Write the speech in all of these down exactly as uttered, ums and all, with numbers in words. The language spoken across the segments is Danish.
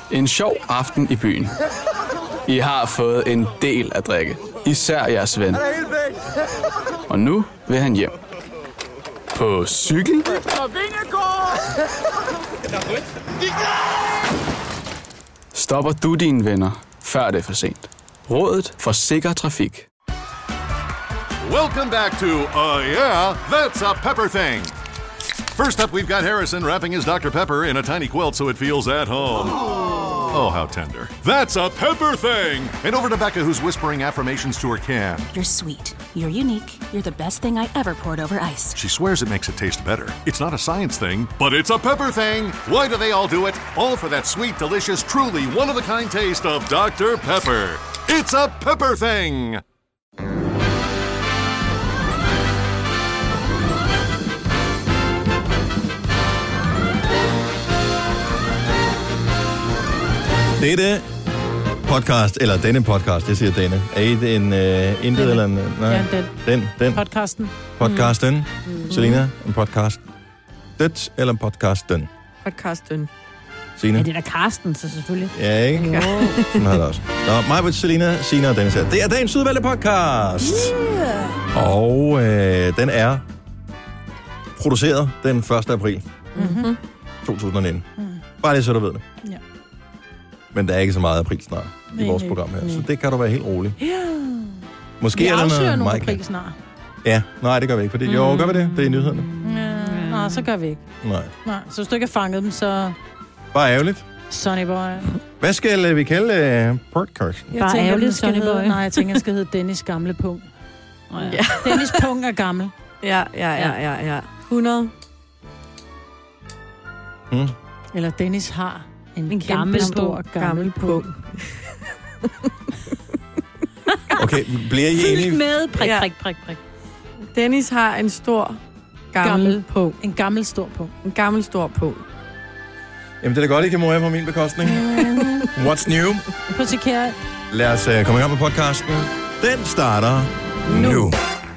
En sjov aften i byen. I har fået en del at drikke. Især jeres ven. Og nu vil han hjem. På cykel? Stopper du dine venner, før det er for sent. Rådet for sikker trafik. Welcome back to, uh, yeah, that's a pepper thing. First up, we've got Harrison wrapping his Doctor Pepper in a tiny quilt so it feels at home. Oh, how tender. That's a pepper thing. And over to Becca, who's whispering affirmations to her can. You're sweet. You're unique. You're the best thing I ever poured over ice. She swears it makes it taste better. It's not a science thing, but it's a pepper thing. Why do they all do it? All for that sweet, delicious, truly one-of-a-kind taste of Doctor Pepper. It's a pepper thing. Dette podcast, eller denne podcast, det siger denne. Er I en uh, intet eller en... Nej, ja, den. Den, den. Podcasten. Podcasten. Mm. Selina, en podcast. Dødt eller en podcasten? Podcasten. Signe? Ja, det er da Karsten, så selvfølgelig. Ja, ikke? Ja. Sådan har det også. Nå, mig med Selina, Signe og Dennis her. Det er dagens udvalgte podcast. Yeah. Og øh, den er produceret den første april Mm-hmm. to tusind nitten. Mm. Bare lige så du ved det. Ja. Men der er ikke så meget april snart i vores program her, så det kan du være helt rolig. Ja. Måske vi er der afslører noget nogle april snart. Ja, nej, det gør vi ikke, for det, jo, gør vi det? Det er i nyhederne. Ja, nej, så gør vi ikke. Nej. Nej, så hvis du ikke har fanget dem, så... Bare ærgerligt. Sonny Boy. Hvad skal vi kalde uh, podcast? Bare ærgerligt, Sonny Boy. Nej, jeg tænker, jeg skal hedde Dennis Gamle Pung. Oh, ja. Ja. Dennis Pung er gammel. Ja, ja, ja, ja, ja. hundrede. Hmm. Eller Dennis har en, en gammel, stor, gammel, gammel pung. Okay, bliver I enige? med prik, prik, prik, prik. Dennis har en stor, gammel, gammel pung. En gammel, stor pung. En gammel, stor pung. Jamen, det er da godt, I kan morere på min bekostning. What's new? På til kære. Lad os uh, komme i gang med podcasten. Den starter nu. nu.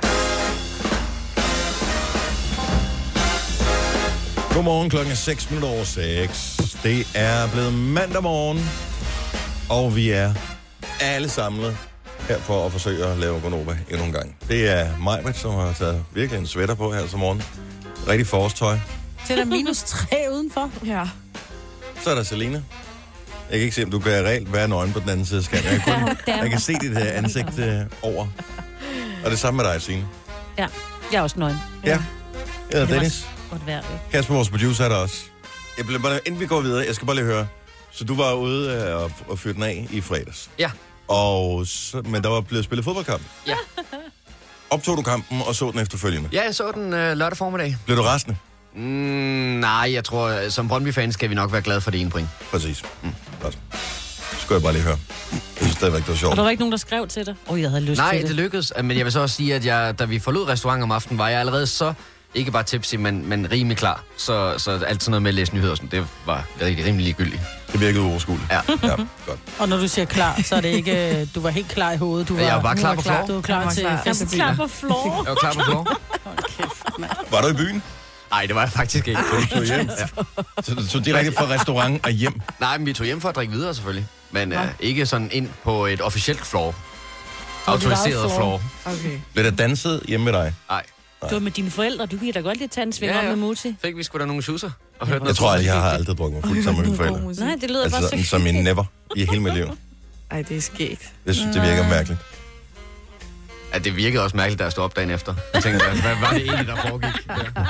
Godmorgen, klokken er seks minutter over seks. Det er blevet mandag morgen, og vi er alle samlet her for at forsøge at lave Gonova endnu en gang. Det er Majbrit, som har taget virkelig en sweater på her til morgen. Rigtig forårstøj. Til der minus tre udenfor. Ja. Så er der Selina. Jeg kan ikke se, om du kan reelt være nøgen på den anden side af skærmen. Jeg, kun, jeg kan se dit uh, ansigt uh, over. Og det samme med dig, Signe. Ja, jeg er også nøgen. Ja. Jeg hedder Dennis. Godt vejr, Kasper, vores producer, er der også. Jeg bliver bare, inden vi går videre, jeg skal bare lige høre. Så du var ude øh, og, og fyrte den af i fredags. Ja. Og så, men der var blevet spillet fodboldkamp. Ja. Optog du kampen og så den efterfølgende? Ja, jeg så den øh, lørdag formiddag. Blev du rasende? Mm, nej, jeg tror, som Brøndby-fans skal vi nok være glade for det ene point. Præcis. Mm. Godt. Så skal jeg bare lige høre. Jeg synes stadigvæk, det var sjovt. Og der var ikke nogen, der skrev til dig? Åh, oh, jeg havde lyst nej, til det. Nej, det lykkedes. Men jeg vil så også sige, at jeg, da vi forlod restauranten om aftenen, var jeg allerede så... Ikke bare tipsy, men, men rimelig klar. Så, så alt sådan noget med at læse nyheder, sådan, det var rigtig rimelig ligegyldigt. Det virkede uoverskueligt. Ja. Ja, godt. Og når du siger klar, så er det ikke... Du var helt klar i hovedet. Du var, jeg var bare klar på klar. floor. Du var klar var til klar. festen. Klar på floor. Jeg var klar på floor. Var du i byen? Nej, det var jeg faktisk ikke. Du tog hjem? Ja. Så du tog direkte fra restaurant og hjem? Nej, men vi tog hjem for at drikke videre selvfølgelig. Men øh, ikke sådan ind på et officielt floor. Autoriseret floor. Okay. Blev der danset hjemme med dig? Nej. Du var med dine forældre. Du kan da godt lidt tage en sving ja, om ja. med Muti. Fik vi sgu da nogle schusser og hørte Jeg noget. tror, at jeg har aldrig drukket mig fuldt sammen med mine forældre. Nej, det lyder Altså bare sådan, så... som en never i hele mit liv. Ej, det er skægt. Jeg synes, det virker mærkeligt. Ja, det virkede også mærkeligt, da jeg stod op dagen efter. Jeg tænkte, hvad var det egentlig, der foregik? Ja.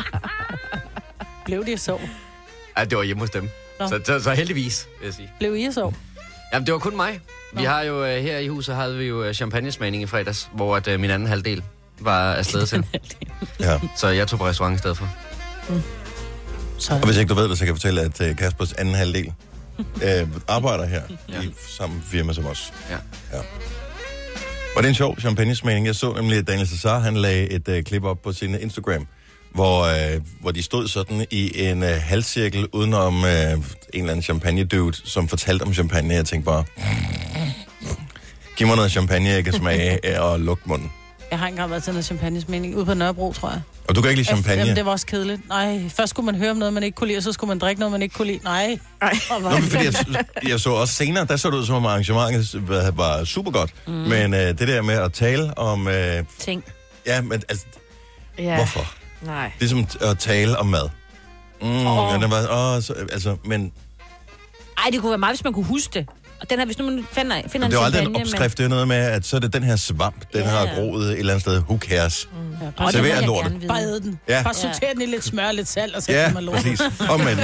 Blev det så? Ja, det var hjemme hos dem. Så, så, så heldigvis, vil jeg sige. Blev I så? Jamen, det var kun mig. Vi har jo uh, her i huset havde vi jo uh, champagnesmagning i fredags, hvor at, uh, min anden halvdel var afsted til. Ja. Så jeg tog på restaurant i stedet for. Mm. Og hvis ikke du ved det, så kan jeg fortælle, at uh, Kaspers anden halvdel uh, arbejder her ja. i samme firma som os. Ja. Ja. Var det en sjov champagnesmagning? Jeg så nemlig, at Daniel Cesar, han lagde et uh, klip op på sin Instagram, hvor, uh, hvor de stod sådan i en uh, halvcirkel udenom uh, en eller anden champagne-dude, som fortalte om champagne. Jeg tænkte bare, giv mig noget champagne, jeg kan smage uh, og lugte munden. Jeg har engang været til noget champagnesminding ude på Nørrebro, tror jeg. Og du kan ikke lide champagne? Jamen, det var også kedeligt. Nej, først skulle man høre om noget, man ikke kunne lide, og så skulle man drikke noget, man ikke kunne lide. Nej. Nej. Nå, men fordi jeg, jeg så også senere, der så det ud som om arrangementet var, var super godt. Mm. Men øh, det der med at tale om... Øh, ting. Ja, men altså... Ja. Hvorfor? Nej. Det er som at tale om mad. Mm, Åh. ja, det var, åh, så, altså, men... Ej, det kunne være meget, hvis man kunne huske det. Og den her, hvis nu man finder, finder Men en det er jo aldrig en champagne, opskrift, det er noget med, at så er det den her svamp, den Ja. har groet et eller andet sted. Who cares? Mm. Ja, bare server det vil jeg lortet. gerne vide. Bare æde den. Ja. Bare sortere den i lidt smør, lidt salt, og så Ja, kan man lort. præcis. Kom med den.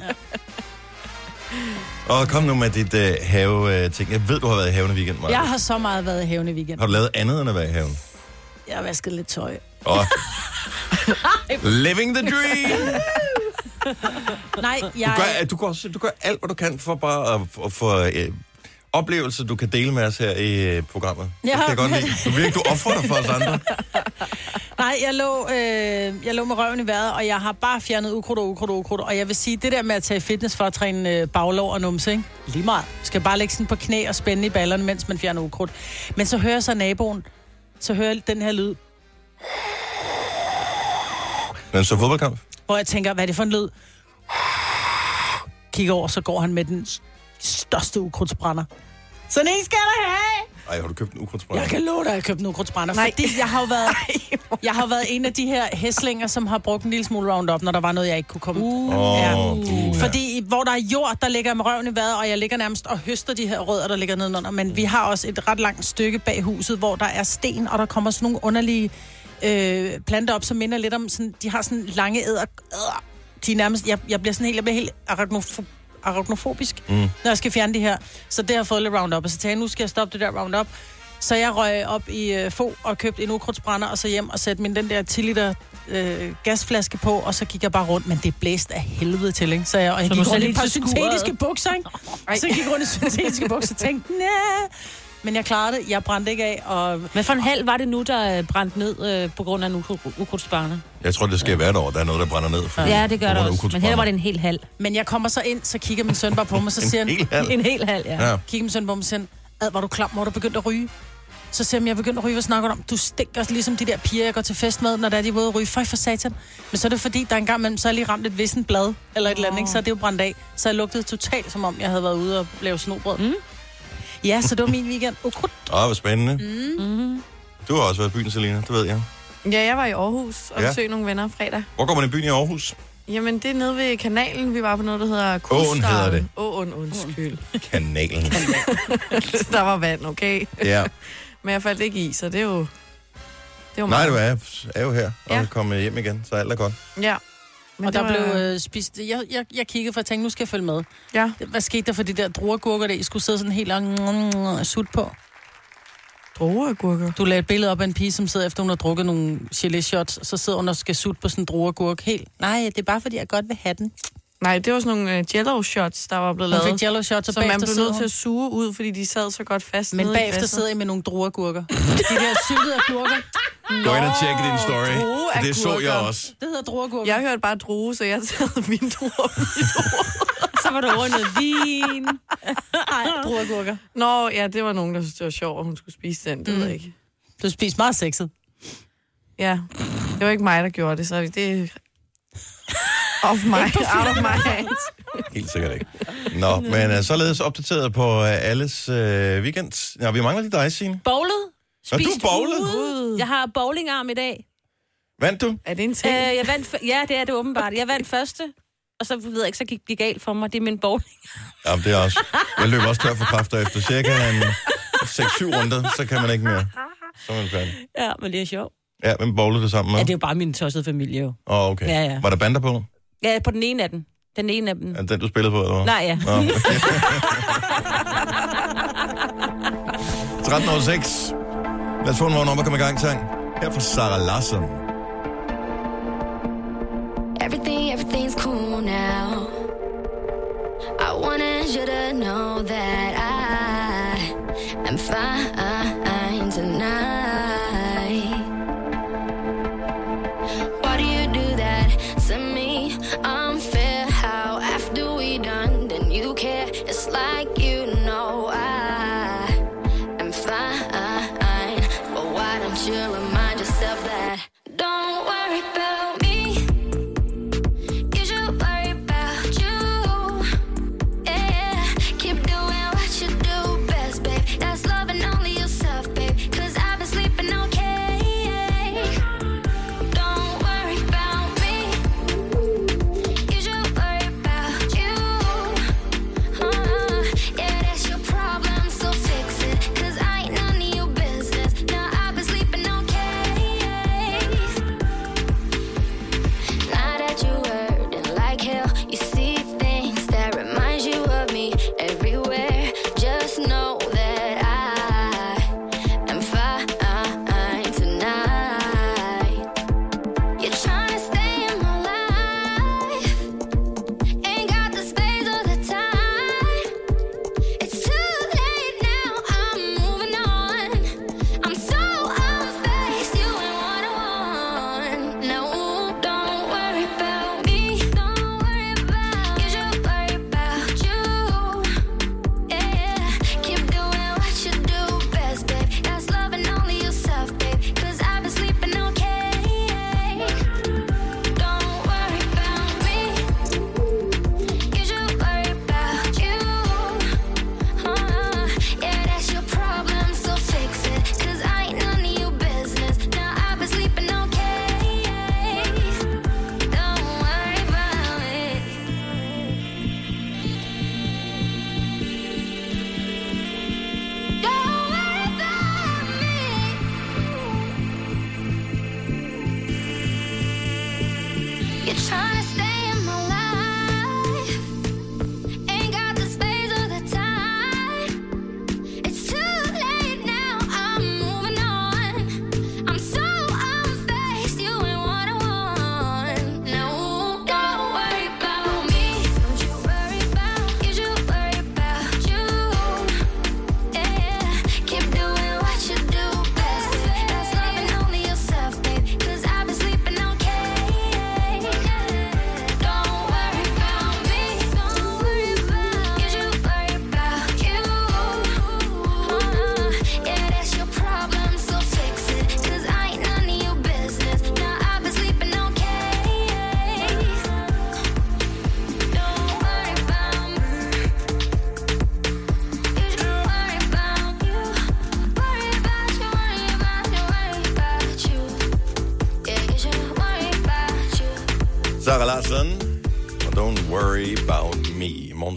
Og kom nu med dit øh, have-ting. Jeg ved, du har været i haven i weekenden, Maja. Jeg har så meget været i haven i weekenden. Har du lavet andet end at være i haven? Jeg har vasket lidt tøj. Oh. Living the dream! Nej, Du jeg... gør, du, gør, også- du gør alt, hvad du kan for bare at, at få øh, oplevelser, du kan dele med os her i øh, programmet. Ja. Det kan jeg godt lide. Du virker, du offrer dig for os andre. Nej, jeg lå, øh, jeg lå med røven i vejret, og jeg har bare fjernet ukrudt og ukrudt og ukrudt. Og jeg vil sige, det der med at tage fitness for at træne øh, baglov og numse, ikke? Lige meget. Skal bare lægge sådan på knæ og spænde i ballerne, mens man fjerner ukrudt. Men så hører jeg så naboen, så hører jeg den her lyd, Men så fodboldkamp? hvor jeg tænker, hvad er det for en lyd? Kigger over, så går han med den største ukrudtsbrænder. Sådan en skal der have! Ej, har du købt en ukrudtsbrænder? Jeg kan love dig, at jeg har købt en ukrudtsbrænder, fordi jeg har jo været, jeg har været en af de her hæslinger, som har brugt en lille smule Roundup, når der var noget, jeg ikke kunne komme. Åh, Ja. uh, Fordi hvor der er jord, der ligger jeg med røven i vejret, og jeg ligger nærmest og høster de her rødder, der ligger nedenunder. Men vi har også et ret langt stykke bag huset, hvor der er sten, og der kommer sådan nogle underlige øh, planter op, som minder lidt om sådan, de har sådan lange æder. Øh, de er nærmest, jeg, jeg bliver sådan helt, jeg bliver helt arachnofob, arachnofobisk, mm. når jeg skal fjerne det her. Så det har jeg fået lidt Roundup, og så tænkte jeg, nu skal jeg stoppe det der Roundup. Så jeg røg op i øh, få og købte en ukrudtsbrænder, og så hjem og satte min den der ti liter øh, gasflaske på, og så gik jeg bare rundt, men det blæste af helvede til, ikke? Så jeg, og jeg Så gik du rundt i selv et par til skuret? syntetiske bukser, ikke? Så jeg gik rundt i syntetiske bukser og tænkte, næh. Men jeg klarede det, jeg brændte ikke af, og... Hvad for en halv var det nu, der øh, brændte ned øh, på grund af en ukrudtsbrænder? Jeg tror, det sker hvert år, der er noget, der brænder ned. For, Ja, det gør på det grund af også. Men her var det ukrudtsbrænder. en hel halv. Men jeg kommer så ind, så kigger min søn bare på mig, så siger han... En hel halv. En hel halv, ja. Ja. Kigger min søn på mig og siger, ad, var du klam, hvor du begyndte at ryge? Så siger han, jeg begyndte at ryge, hvad snakker du om? Du stinker ligesom de der piger, jeg går til fest med, når der er de er ude at ryge. Føj for satan. Men så er det fordi, der engang mellem, så er jeg lige ramt et vissen blad, eller et eller andet, ikke? Så er det jo brændt af. Så jeg lugtede totalt, som om jeg havde været ude og lave snobrød. Mm. Ja, så det var min weekend. Ukrudt. Åh, hvor spændende. Mm-hmm. Du har også været i byen, Selina, det ved jeg. Ja, jeg var i Aarhus og Ja. besøgte nogle venner fredag. Hvor går man i byen i Aarhus? Jamen, det er nede ved kanalen. Vi var på noget, der hedder Åen hedder det. Åen, undskyld. Kanalen. Der var vand, okay? Ja. Men jeg faldt ikke i, så det er jo... Det er jo Nej, meget. du er, er jo her og Ja. er kommet hjem igen, så alt er godt. Ja. Men Og det der var- blev øh, spist... Jeg, jeg, jeg kiggede, for jeg tænkte, nu skal jeg følge med. Ja. Hvad skete der for de der druergurker, der I skulle sidde sådan helt lang sut på? Drueagurker. Du lagde et billede op af en pige, som sidder efter, hun har drukket nogle gelé shots, så sidder hun og skal sutte på sådan en druergurk helt. Nej, det er bare fordi, jeg godt vil have den. Nej, det var sådan nogle uh, jello shots, der var blevet Hun lavet. fik jello shots, og Så man bagefter blev sidder nødt til hun. at suge ud, fordi de sad så godt fast Men nede i bagefter glasset. sidder I med nogle druergurker. De der syltede agurker. Gå ind og tjek din story. drueagurker. For det så jeg også. Det hedder druergurker. Jeg hørte bare druge, så jeg taget mine druer. Så var der over noget vin. Nej, druergurker. Nå, ja, det var nogen, der synes, det var sjovt, at hun skulle spise den. Det mm. ved jeg ikke. Du spiser meget sexet. Ja, det var ikke mig, der gjorde det, så det er off my, out of my hands. Helt sikkert ikke. Nå, men uh, således opdateret på uh, alles uh, weekend. Ja, vi mangler lige dig, Signe. Bowlet. Nå, du Spist bowlede? ude. Jeg har bowlingarm i dag. Vandt du? Er det en ting? Øh, jeg vandt, f- ja, det er det åbenbart. Jeg vandt første, og så ved jeg ikke, så gik det galt for mig. Det er min bowling. Jamen, det er også. Jeg løber også tør for kræfter efter cirka en seks syv runder, så kan man ikke mere. Så er man færdig. Ja, men det er sjovt. Ja, hvem bowlede det sammen med? Ja, det er jo bare min tossede familie jo. Åh, oh, okay. Ja, ja. Var der bander på? Ja, på den ene af dem. Den ene af dem. Er det den, du spillede på, eller hvad? Nej, ja. Nå, okay. tretten nul seks. Lad os få en vågen op og komme i gang, sang. Her fra Sarah Larsson. Everything, everything's cool now. I wanted you to know that I am fine tonight. Why do you do that to me? Unfair how after we done, then you care. It's like you know I am fine, but why don't you remind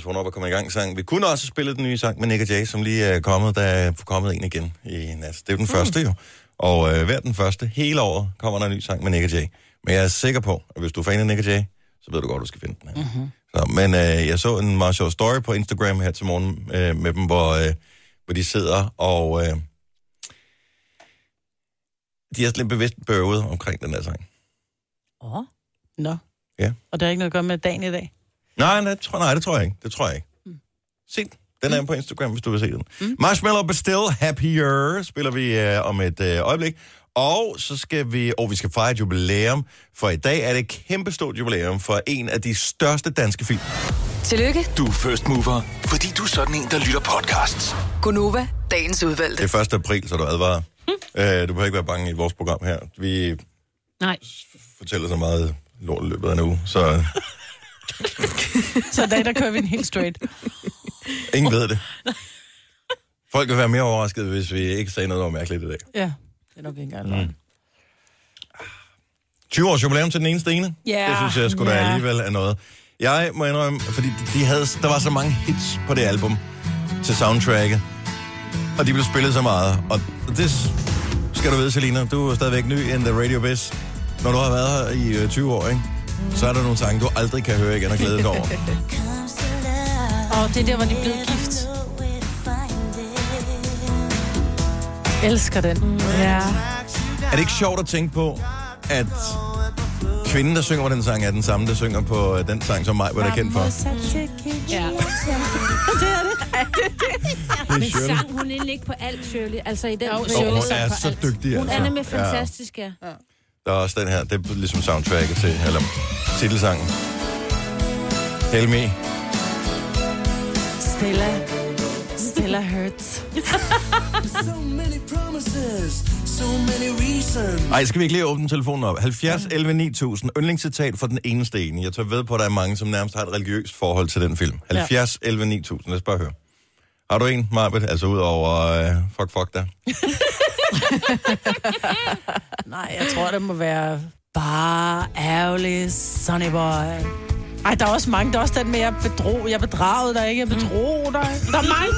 vores vågn op og kommer i gang sang. Vi kunne også spille den nye sang med Nick og Jay, som lige er kommet. Der er kommet en igen i nat. Det er den mm. første jo. Og øh, hver den første, hele året, kommer der en ny sang med Nick og Jay. Men jeg er sikker på, at hvis du er fan af Nick og Jay, så ved du godt, du skal finde den her. Mm-hmm. Så, men øh, jeg så en meget sjov story på Instagram her til morgen øh, med dem, hvor, øh, hvor de sidder og... Øh, de er lidt bevidst bøvet omkring den der sang. Åh. Oh. Nå. Ja. Og det er ikke noget at gøre med dagen i dag? Nej, nej, det tror, nej, det tror jeg ikke. Det tror jeg ikke. Mm. Se den. Den er mm. på Instagram, hvis du vil se den. Mm. Marshmallow Bastille Happier spiller vi øh, om et øh, øjeblik. Og så skal vi, og vi skal fejre et jubilæum, for i dag er det et kæmpestort jubilæum for en af de største danske film. Tillykke. Du er first mover, fordi du er sådan en, der lytter podcasts. Gunova, dagens udvalgte. Det er første april, så du advarer. Mm. Øh, du behøver ikke være bange i vores program her. Vi Nej. fortæller så meget lort i løbet af en uge, så... Så i dag, der kører vi en helt straight. Ingen ved det. Folk vil være mere overrasket, hvis vi ikke sagde noget, der var mærkeligt i dag. Ja, det er nok ikke engang. Mm. tyve års jubilæum til den ene Stine. Yeah. Det synes jeg sgu da Yeah. alligevel er noget. Jeg må indrømme, fordi de havde, der var så mange hits på det album til soundtracket, og de blev spillet så meget. Og det skal du vide, Selina, du er stadigvæk ny in the radio biz. Når du har været her i tyve år, ikke? Mm. Så er der nogle sange, du aldrig kan høre igen og glæde dig over. Og det er der, hvor de er blevet gift. Elsker den. Mm. Ja. Er det ikke sjovt at tænke på, at kvinden, der synger på den sang, er den samme, der synger på den sang, som mig var der kendt for? Ja. Det er det. Men sang hun egentlig ikke på alt, Shirley? Altså i den Jo, Shirley hun sang er på så alt. dygtig, Hun altså. er nemlig fantastisk, ja. ja. Der er også den her, det er ligesom soundtracket til, eller titelsangen. Tell me. Stella. Stella hurts. So many promises, so many reasons. Ej, skal vi ikke lige åbne telefonen op? halvfjerds elleve ni tusind. Yndlingscitat for den eneste ene. Jeg tør ved på, at der er mange, som nærmest har et religiøst forhold til den film. halvfjerds elleve ni tusind. Lad os bare høre. Har du en, Marbet? Altså ud over uh, fuck, fuck der. Nej, jeg tror, det må være bare ærgerlig, sonny boy. Ej, der er også mange. Der er også den med, jeg bedrog. Jeg bedragede dig ikke. Jeg bedrog dig. Der er mange.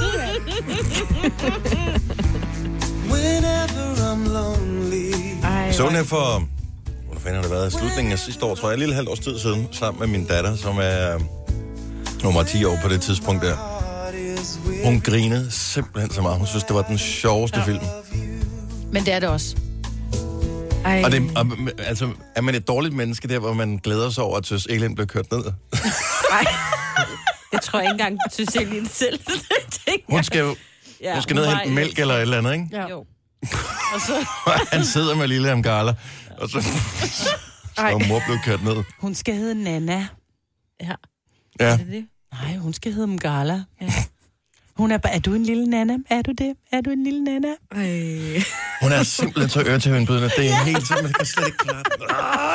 Whenever I'm lonely. Så den her for, hvor fanden har det været, slutningen af sidste år, tror jeg, et lille halvt års tid siden, sammen med min datter, som er nummer ti år på det tidspunkt der. Hun grinede simpelthen så meget. Hun synes, det var den sjoveste ja. film. Men det er det også. Ej. Og det, og, altså, er man et dårligt menneske der, hvor man glæder sig over, at Tøs Elin blev kørt ned? Nej. Jeg tror ikke engang, du synes egentlig selv. Hun skal jo ja, hun skal ned og hente mælk eller et eller andet, ikke? Ja. Jo. Og så... Han sidder med lille Amgala, og så... så mor blev kørt ned. Hun skal hedde Nana. Ja. Ja. Er det det? Nej, hun skal hedde Mgala. Ja. Hun er bare, er du en lille Nana? Er du det? Er du en lille Nana? Ej. Hun er simpelthen så øretævindbydende. Det er helt simpelthen, man kan slet ikke klare det.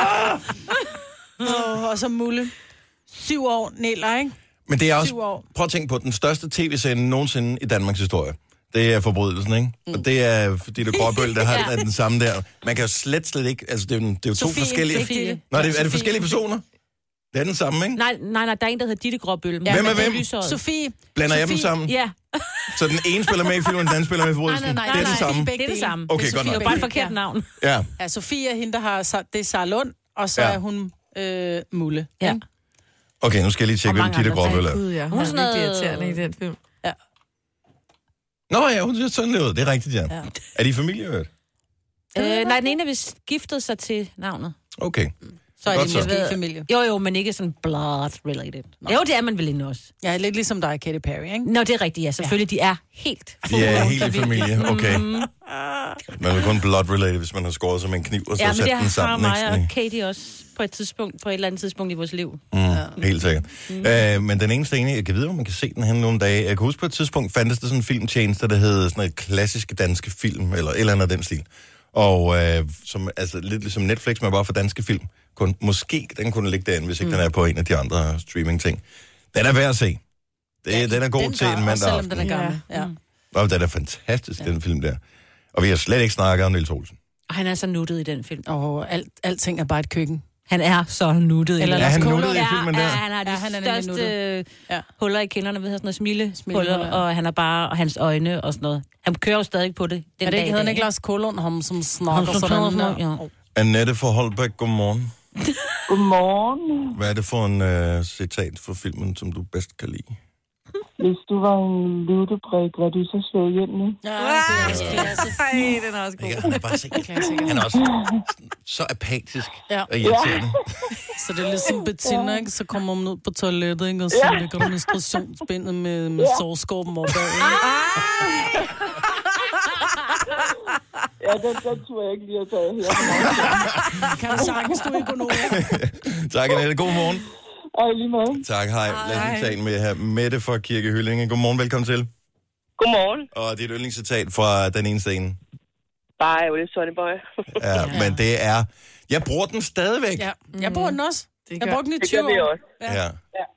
Oh, og så Mulle. Syv år, Niller, ikke? Men det er også, prøv at tænke på, den største tv-serie nogensinde i Danmarks historie. Det er Forbrydelsen, ikke? Mm. Og det er, fordi det Gråbøl, der har ja. den samme der. Man kan jo slet, slet ikke, altså det er jo, det er jo Sofie, to forskellige... Sofie. Nå, er det, ja, er det forskellige personer? Det er den samme, ikke? Nej, nej, nej, der er en, der hedder Ditte Gråbøl. Ja, hvem er hvem? Sofie. Blander Sofie. jeg dem sammen? Ja. Så den ene spiller med i filmen, den anden spiller med i Forbrydelsen? Nej, nej, nej, det er det samme? Det er det samme. Okay, godt nok. Det er bare et forkert navn. Ja. Ja, Sofie er hende, der har... Det er Sara Lund, og så ja. er hun øh, Mulle. Ja. Okay, nu skal jeg lige tjekke, hvem Ditte Gråbøl er. Gud, ja. Hun er sådan noget irriterende i den film. Ja. Nå ja, hun ser sådan lidt ud. Det er rigtigt, ja. ja. Er de i familie, hørt? Øh, nej, den ene vil giftede sig til navnet. Okay. Så er Godt det så. måske familie. Jo, jo, men ikke sådan blood-related. Jo, det er man vel endnu også. Ja, lidt ligesom dig, Katy Perry, ikke? Nå, det er rigtigt, ja. Selvfølgelig, ja. De er helt... De er helt i familie, okay. Man vil kun blood-related, hvis man har skåret sig med en kniv, og så ja, sat den sammen. Ja, men det har mig og Katie også på et tidspunkt, på et eller andet tidspunkt i vores liv. Mm, ja. Helt sikkert. Mm. Øh, men den eneste ene, jeg kan vide, om man kan se den her nogle dage. Jeg kan huske på et tidspunkt, fandtes der sådan en filmtjeneste, der hed sådan et klassiske danske film, eller et eller andet af den stil. Og øh, som, altså, lidt ligesom Netflix, men bare for danske film. Kun, måske den kunne ligge derinde, hvis ikke mm. den er på en af de andre streaming-ting. Den er værd at se. Det, ja, den er god den til en mandag aften. Den er gammel. Ja. Ja. Og den er fantastisk, ja. Den film der. Og vi har slet ikke snakket om Niels Olsen. Og han er så nuttet i den film. Og alt, alting er bare et køkken. Han er så nuttet. Eller Er han Lars nuttet i ja, filmen ja, der? han har de Ja, ja, han er nemlig største ja. huller i kinderne, ved jeg, sådan noget smile, Smilehuller, huller, ja. og han er bare, og hans øjne og sådan noget. Han kører jo stadig på det. Den Er det dag ikke, i hedder han dag, ikke Lars Kålund, ham som snakker Ham, som sådan snakker der? sådan, ja. Oh. Annette for Holbæk, godmorgen. Godmorgen. Hvad er det for en uh, citat for filmen, som du bedst kan lide? Hvis du var en lutebrik, var du så slået hjem nu? Ja, det er også klasse. Ej, den er også god. Han er bare så, han er også så apatisk Ja. og irriterende. Så det er ligesom Bettina, ikke? Så kommer man ud på toilettet, ikke? Og så Ja. ligger du menstruationsbindet med, med Ja. sårskorpen opad. Ikke? Ja, den, den tror jeg ikke lige at tage her. Kan du sagtens, du ikke gå Tak, Annette. God morgen. Og lige måde. Tak, hej. Lad os lige tale med her. Mette fra Kirke Hyllinge. Godmorgen, velkommen til. Godmorgen. Og det er et yndlingscitat fra den ene scene. Bare jo det, Sonny Boy. Ja, men det er... Jeg bruger den stadigvæk. Ja, jeg bruger den også. Det Jeg brugte den i Det tyve gør vi år. også. Ja. Ja.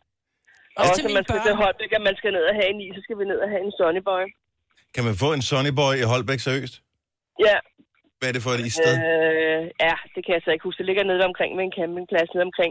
Og Også også, til når mine man skal til børn. Holbæk, og man skal ned og have en i, så skal vi ned og have en Sonny Boy. Kan man få en Sonny Boy i Holbæk seriøst? Ja. Hvad er det for et sted? Øh, ja, det kan jeg så ikke huske. Det ligger nede omkring med en campingplads nede omkring.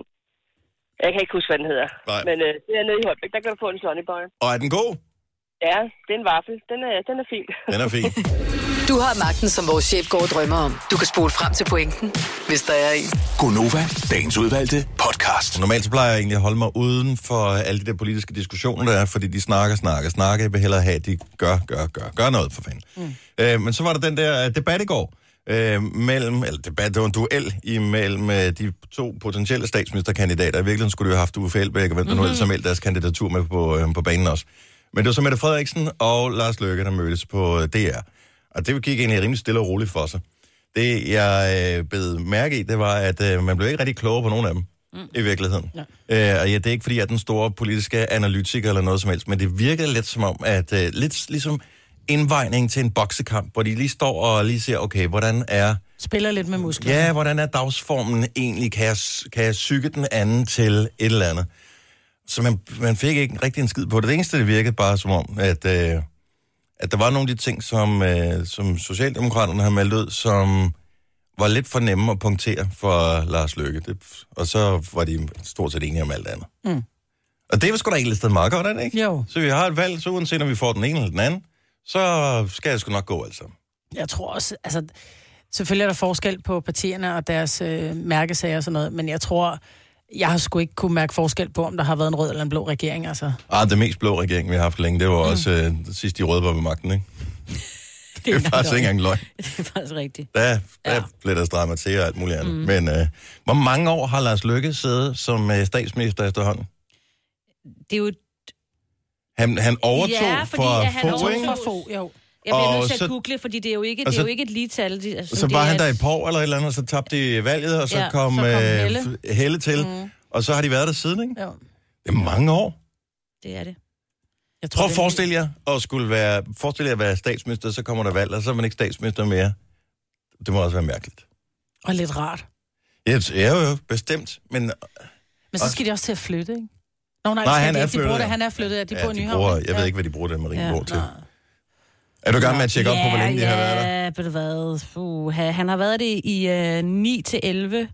Jeg kan ikke huske, hvad den hedder. Nej. Men øh, det er nede i Holbæk, der kan du få en Sonny Boy. Og er den god? Ja, det er en vaffel. Den er, den er fin. Den er fin. Du har magten, som vores chef går og drømmer om. Du kan spole frem til pointen, hvis der er en. Gonova, dagens udvalgte podcast. Normalt så plejer jeg egentlig at holde mig uden for alle de der politiske diskussioner, der er, fordi de snakker, snakker, snakker. Jeg vil hellere have, at de gør, gør, gør, gør noget for fanden. Mm. Øh, men så var der den der debat i går, øh, mellem, eller debat, det var en duel imellem øh, de to potentielle statsministerkandidater. I virkeligheden skulle det jo have haft Uffe Elbæk, og hvem der nu ellers har meldt deres kandidatur med på, øh, på banen også. Men det var så Mette Frederiksen og Lars Løkke, der mødtes på D R. Og det gik egentlig rimelig stille og roligt for sig. Det, jeg øh, bed mærke i, det var, at øh, man blev ikke rigtig klogere på nogen af dem, mm. i virkeligheden. Ja. Øh, og ja, det er ikke, fordi jeg er den store politiske analytiker eller noget som helst, men det virkede lidt som om, at øh, lidt ligesom indvejning til en boksekamp, hvor de lige står og lige ser, okay, hvordan er... Spiller lidt med muskler. Ja, hvordan er dagsformen egentlig? Kan jeg, kan jeg psyke den anden til et eller andet? Så man, man fik ikke rigtig en skid på det. Det eneste, det virkede bare som om, at... Øh, at der var nogle af de ting, som, øh, som Socialdemokraterne har meldt ud, som var lidt for nemme at punktere for Lars Løkke. Det, og så var de stort set enige om alt andet. Mm. Og det var sgu da egentlig et sted meget godt, er det ikke? Jo. Så vi har et valg, så uanset om vi får den ene eller den anden, så skal jeg sgu nok gå altså. Jeg tror også, altså... Selvfølgelig er der forskel på partierne og deres øh, mærkesager og sådan noget, men jeg tror... Jeg har sgu ikke kunne mærke forskel på, om der har været en rød eller en blå regering, altså. Ah, det mest blå regering, vi har haft længe, det var mm. også øh, sidst de røde var ved magten, ikke? Det, det er faktisk ikke engang løgn. Det er faktisk rigtigt. Der, der ja. blev der strammet til og alt muligt andet. Mm. Men øh, hvor mange år har Lars Løkke siddet som øh, statsminister efterhånden? Det er jo... Han, han overtog ja, fordi, for ja, han få, ikke? For få, jo. Jeg bliver Og nødt til så- at google, fordi det er jo ikke, og det er så- jo ikke et ligetal. Det, altså, Så det var er han der et- i et par år eller et eller andet, og så tabte de valget, og så Ja, kom, så kom øh, Helle. Helle til. Mm. Og så har de været der siden, ikke? Jo. Det er mange år. Det er det. Jeg Prøv at det- forestille jer at skulle være, forestille jer at være statsminister, så kommer der valg, og så er man ikke statsminister mere. Det må også være mærkeligt. Og lidt rart. Ja, ja, jo, bestemt, men... Men så skal de også til at flytte, ikke? Nå, nej, Nej, skal han de, er ikke. de flyttet, bruger det. ja. Han er flyttet, at de Ja, bor i de Nyhavn. bruger, ikke? jeg ved Ja. ikke, hvad de bruger det Marienborg Ja, til. nej. Er du i gang med at tjekke op på, hvor længe de har været der? Ja, ved du hvad? Uh, han har været det i uh, ni til elleve,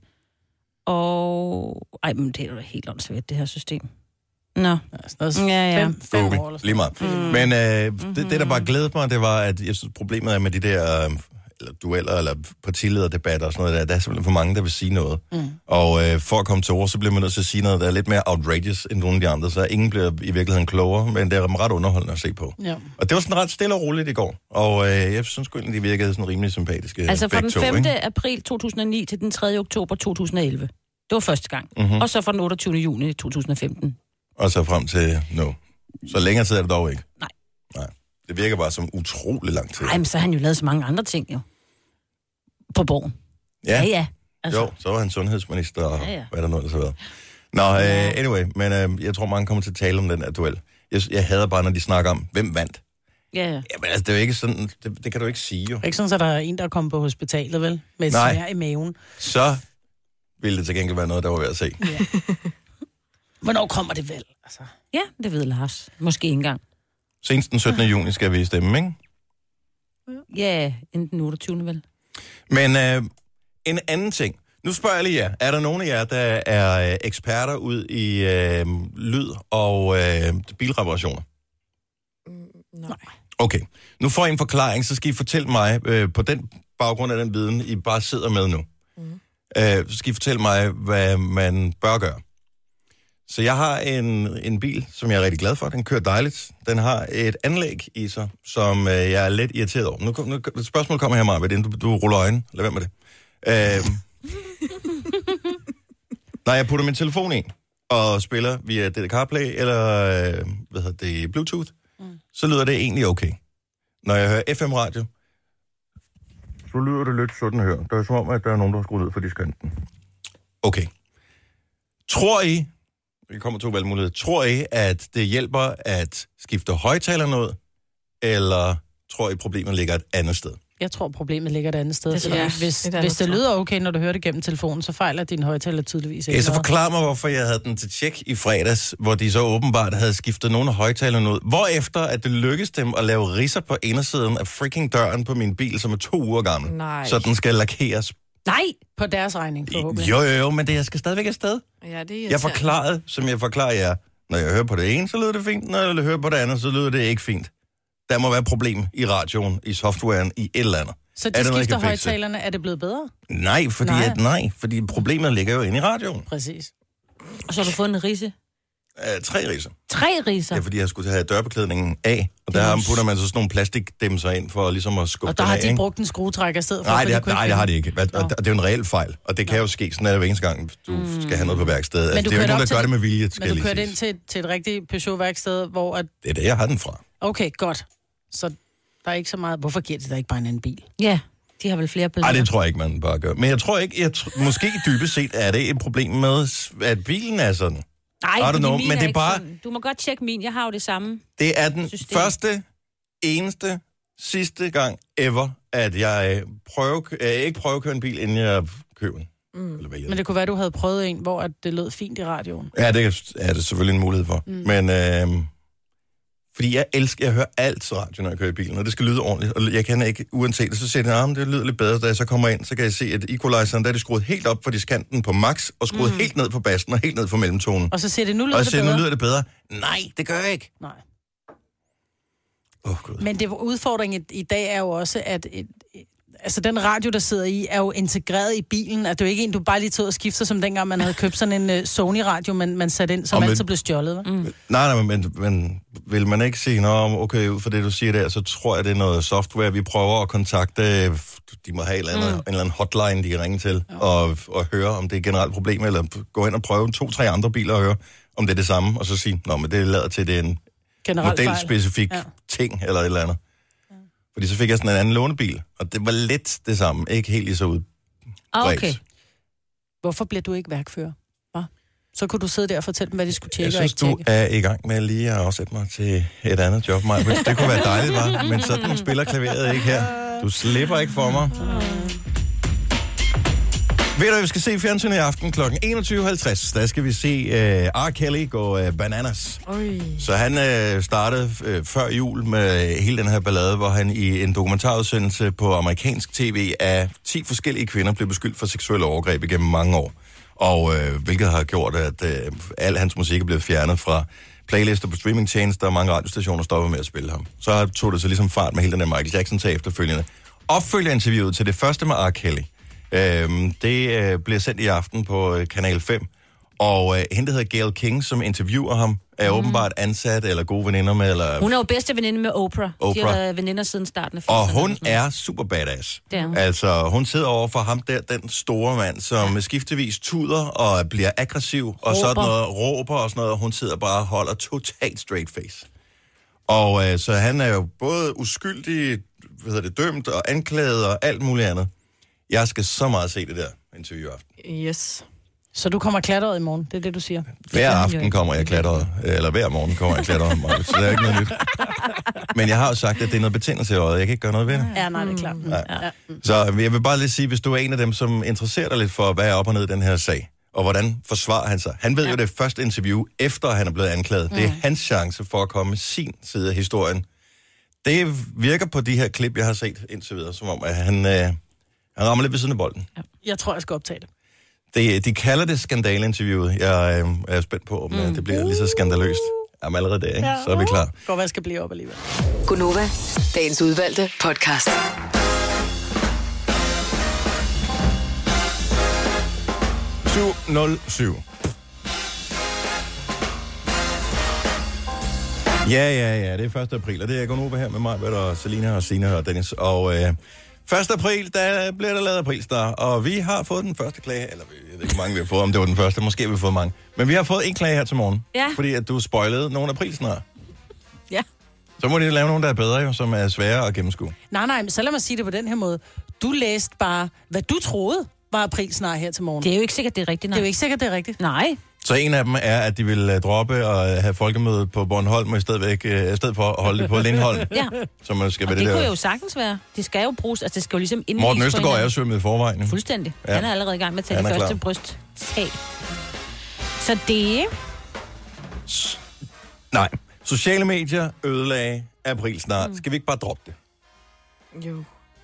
og... Ej, men det er jo da helt åndssvagt, det her system. Nå. Ja, ja, ja. Fem, fem år Google, eller sådan lige meget. Mm. Men øh, det, det, der bare glædede mig, det var, at jeg synes, problemet er med de der øh, eller dueller eller partilederdebatter og sådan noget der, der er simpelthen for mange, der vil sige noget. Mm. Og øh, for at komme til ord, så bliver man nødt til at sige noget, der er lidt mere outrageous end nogle af de andre, så ingen bliver i virkeligheden klogere, men det er ret underholdende at se på. Ja. Og det var sådan ret stille og roligt i går, og øh, jeg synes sgu egentlig, de virkede sådan rimelig sympatiske. Altså fra begge den to, femte ikke? april to tusind og ni til den tredje oktober to tusind og elleve. Det var første gang. Mhm. Og så fra den otteogtyvende juni to tusind og femten. Og så frem til nu. Så længere tid er det dog ikke. Nej. Nej. Det virker bare som utrolig lang tid. Ej, men så har han jo lavet så mange andre ting, jo. På borgen. Ja, ja. Altså. Jo, så var han sundhedsminister, og Ja, ja. hvad der nu ellers har været. Nå, uh, anyway, men uh, jeg tror, mange kommer til at tale om den her duel. Jeg, jeg hader bare, når de snakker om, hvem vandt. Ja, ja. Jamen altså, det er jo ikke sådan, det, det kan du ikke sige jo. Ikke sådan, at der er en, der er kommet på hospitalet, vel? Med et Nej. svær i maven. Så ville det til gengæld være noget, der var værd at se. Ja. Hvornår kommer det vel? Altså. Ja, det ved Lars. Måske ikke engang. Senest den syttende juni skal vi stemme, ikke? Ja, enten den otteogtyvende vel. Men øh, en anden ting. Nu spørger jeg lige jer. Er der nogen af jer, der er øh, eksperter ud i øh, lyd og øh, bilreparationer? Nej. Okay. Nu får I en forklaring, så skal I fortælle mig, øh, på den baggrund af den viden, I bare sidder med nu, mm. øh, så skal I fortælle mig, hvad man bør gøre. Så jeg har en, en bil, som jeg er rigtig glad for. Den kører dejligt. Den har et anlæg i sig, som øh, jeg er lidt irriteret over. Nu, nu spørgsmål kommer her, Maja, inden du, du ruller øjnene. Lad være med det. Øh, når jeg putter min telefon ind og spiller via D D CarPlay eller øh, hvad hedder det, Bluetooth, mm. så lyder det egentlig okay. Når jeg hører F M-radio, så lyder det lidt sådan her. Det er som om, at der er nogen, der har skruet ned for diskanten. Okay. Tror I, vi kommer to valgmuligheder, tror I, at det hjælper at skifte højtaler noget, eller tror I, problemet ligger et andet sted? Jeg tror, problemet ligger et andet sted. Det, Så ja, hvis, det hvis det lyder okay, når du hører det gennem telefonen, så fejler din højtaler tydeligvis ikke. Okay, så forklar mig, hvorfor jeg havde den til tjek i fredags, hvor de så åbenbart havde skiftet nogle af højtalerne ud. Hvorefter at det lykkedes dem at lave ridser på indersiden af freaking døren på min bil, som er to uger gammel. Nej. Så den skal lakeres. Nej, på deres regning forhåbentlig. Jo, jo, jo, men det jeg skal stadigvæk afsted. Ja, det er Jeg forklarede, som jeg forklarer jer. Når jeg hører på det ene, så lyder det fint. Når jeg hører på det andet, så lyder det ikke fint. Der må være et problem i radioen, i softwaren, i et eller andet. Så de skifter højtalerne, er det blevet bedre? Nej, fordi nej. At, nej, fordi problemet ligger jo inde i radioen. Præcis. Og så har du fået en rise? Uh, tre riser. Tre riser? Ja, fordi jeg skulle have dørbeklædningen af, og der yes. putter man så sådan nogle plastikdæmser ind for ligesom at skubbe Og der den har af, de ikke? brugt en skruetrækker i stedet for. Nej, for det, har, de nej det har de ikke. Og, og det er jo en reel fejl, og det kan jo ske. Sådan er det hver eneste gang, du mm. skal have noget på værkstedet. Altså, det er jo ikke nogen, der gør det med vilje, skal Men du lige kørte ind til, til et rigtigt Peugeot-værksted, hvor... At... Det er det, jeg har den fra. Okay, godt. Så der er ikke så meget... Hvorfor giver de da ikke bare en anden bil? Ja, de har vel flere billeder. Nej, det tror jeg ikke, man bare gør. Men jeg tror ikke... Jeg tr- måske dybest set er det et problem med, at bilen er sådan. Nej, know, min men er det er ikke bare... sådan. Du må godt tjekke min. Jeg har jo det samme. Det er den system. første, eneste, sidste gang ever, at jeg prøver, jeg ikke prøver at køre en bil, inden jeg køber den. Mm. Eller Men det kunne være, at du havde prøvet en, hvor at det lød fint i radioen. Ja, det er det selvfølgelig en mulighed for. Mm. Men øh, fordi jeg elsker, jeg hører alt radio, når jeg kører i bilen, og det skal lyde ordentligt. Og jeg kan ikke, uanset det, så siger jeg, at det lyder lidt bedre. Da jeg så kommer ind, så kan jeg se, at equalizeren, der er det skruet helt op for diskanten på max, og skruet mm. helt ned på bassen, og helt ned på mellemtonen. Og så siger det, nu lyder og det siger, bedre. nu lyder det bedre. Nej, det gør jeg ikke. Nej. Oh, God. Men det udfordringen i, i dag er jo også, at et, et, altså den radio, der sidder i, er jo integreret i bilen. At det er jo ikke en, du bare lige tager og skifter, som dengang man havde købt sådan en uh, Sony-radio, man, man satte ind, som men, altid blev stjålet. Mm. Nej, nej, men, men vil man ikke sige, nå, okay, ud for det, du siger der, så tror jeg, det er noget software, vi prøver at kontakte. De må have en eller anden, mm. en eller anden hotline, de kan ringe til, ja. og, og høre, om det er et generelt problem, eller gå hen og prøve to-tre andre biler og høre, om det er det samme, og så sige, nå, men det lader til, det er en generelt modelspecifik ja. ting, eller et eller andet. Ja. Fordi så fik jeg sådan en anden lånebil, og det var lidt det samme, ikke helt lige så ud. Ah, okay. Hvorfor blev du ikke værkfører? Hva? Så kunne du sidde der og fortælle dem, hvad de skulle tjekke og ikke tjekke. Jeg synes, du er i gang med lige at afsætte mig til et andet job, Maja. Det kunne være dejligt, var, men sådan spiller klaveret ikke her. Du slipper ikke for mig. Ved du, vi skal se fjernsynet i aften klokken enogtyve halvtreds. Der skal vi se uh, R. Kelly gå uh, bananas. Oi. Så han uh, startede uh, før jul med hele den her ballade, hvor han i en dokumentarudsendelse på amerikansk tv af ti forskellige kvinder blev beskyldt for seksuelle overgreb igennem mange år. Og uh, hvilket har gjort, at uh, al hans musik er blevet fjernet fra playlister på streamingtjenester, og mange radiostationer stopper med at spille ham. Så tog det så ligesom fart med hele den der Michael Jackson-tag efterfølgende. Opfølgerinterviewet til det første med R. Kelly. Øhm, det øh, bliver sendt i aften på øh, Kanal fem, og øh, hende, der hedder Gayle King, som interviewer ham, er mm. åbenbart ansat eller gode veninder med, eller... Hun er jo bedste veninde med Oprah. Oprah. De har været veninder siden starten af Og hun er super badass. Det er hun. Altså, hun sidder over for ham der, den store mand, som ja. skiftevis tuder og bliver aggressiv, råber. og sådan noget, råber og sådan noget, og hun sidder bare og holder totalt straight face. Og øh, så han er jo både uskyldig, hvad hedder det, dømt og anklaget og alt muligt andet. Jeg skal så meget se det der interview i aften. Yes. Så du kommer klatret i morgen, det er det, du siger? Hver aften kommer jeg klatret, eller hver morgen kommer jeg klatret, så det er ikke noget nyt. Men jeg har jo sagt, at det er noget betændelse i øjet, jeg kan ikke gøre noget ved det. Ja, nej, det er klart. Ja. Så jeg vil bare lige sige, hvis du er en af dem, som interesserer dig lidt for, hvad er op og ned i den her sag, og hvordan forsvarer han sig. Han ved ja. jo det første interview, efter han er blevet anklaget. Mm. Det er hans chance for at komme med sin side af historien. Det virker på de her klip, jeg har set indtil videre, som om, at han... Øh, Han rammer lidt ved siden af bolden. Ja. Jeg tror, jeg skal optage det. Det, de kalder det skandaleinterviewet. Jeg øh, er spændt på, om mm. det bliver lige så skandaløst. Jamen allerede der, ikke? Ja. Så er vi klar. Godt, hvad skal blive op alligevel. Gunova, dagens udvalgte podcast. syv nul syv. Ja, ja, ja, det er første april, og det er Gunova her med mig, og Selina og Sina og Dennis. Og øh, første april, der bliver der lavet aprilstar, og vi har fået den første klage, eller jeg ved ikke, hvor mange vi har fået, om det var den første, måske har vi fået mange. Men vi har fået en klage her til morgen, ja. fordi at du spoilede nogle aprilsnar. Ja. Så må de lave nogle, der er bedre, jo, som er svære at gennemskue. Nej, nej, men så lad mig sige det på den her måde. Du læste bare, hvad du troede var aprilsnar her til morgen. Det er jo ikke sikkert, det er rigtigt. Nej. Det er jo ikke sikkert, det er rigtigt. Nej. Så en af dem er, at de vil uh, droppe og have folkemøde på Bornholm, i stedet, væk, uh, i stedet for at holde det på Lindholm. Ja. Så man skal og det, det der. kunne jo sagtens være. Det skal jo bruges, altså det skal jo ligesom indvises. Morten Østergaard er jo svømmet i forvejen. Fuldstændig. Ja. Han er allerede i gang med at tage det første brysttag. Så det... S- Nej. Sociale medier ødelagde april snart. Mm. Skal vi ikke bare droppe det? Jo.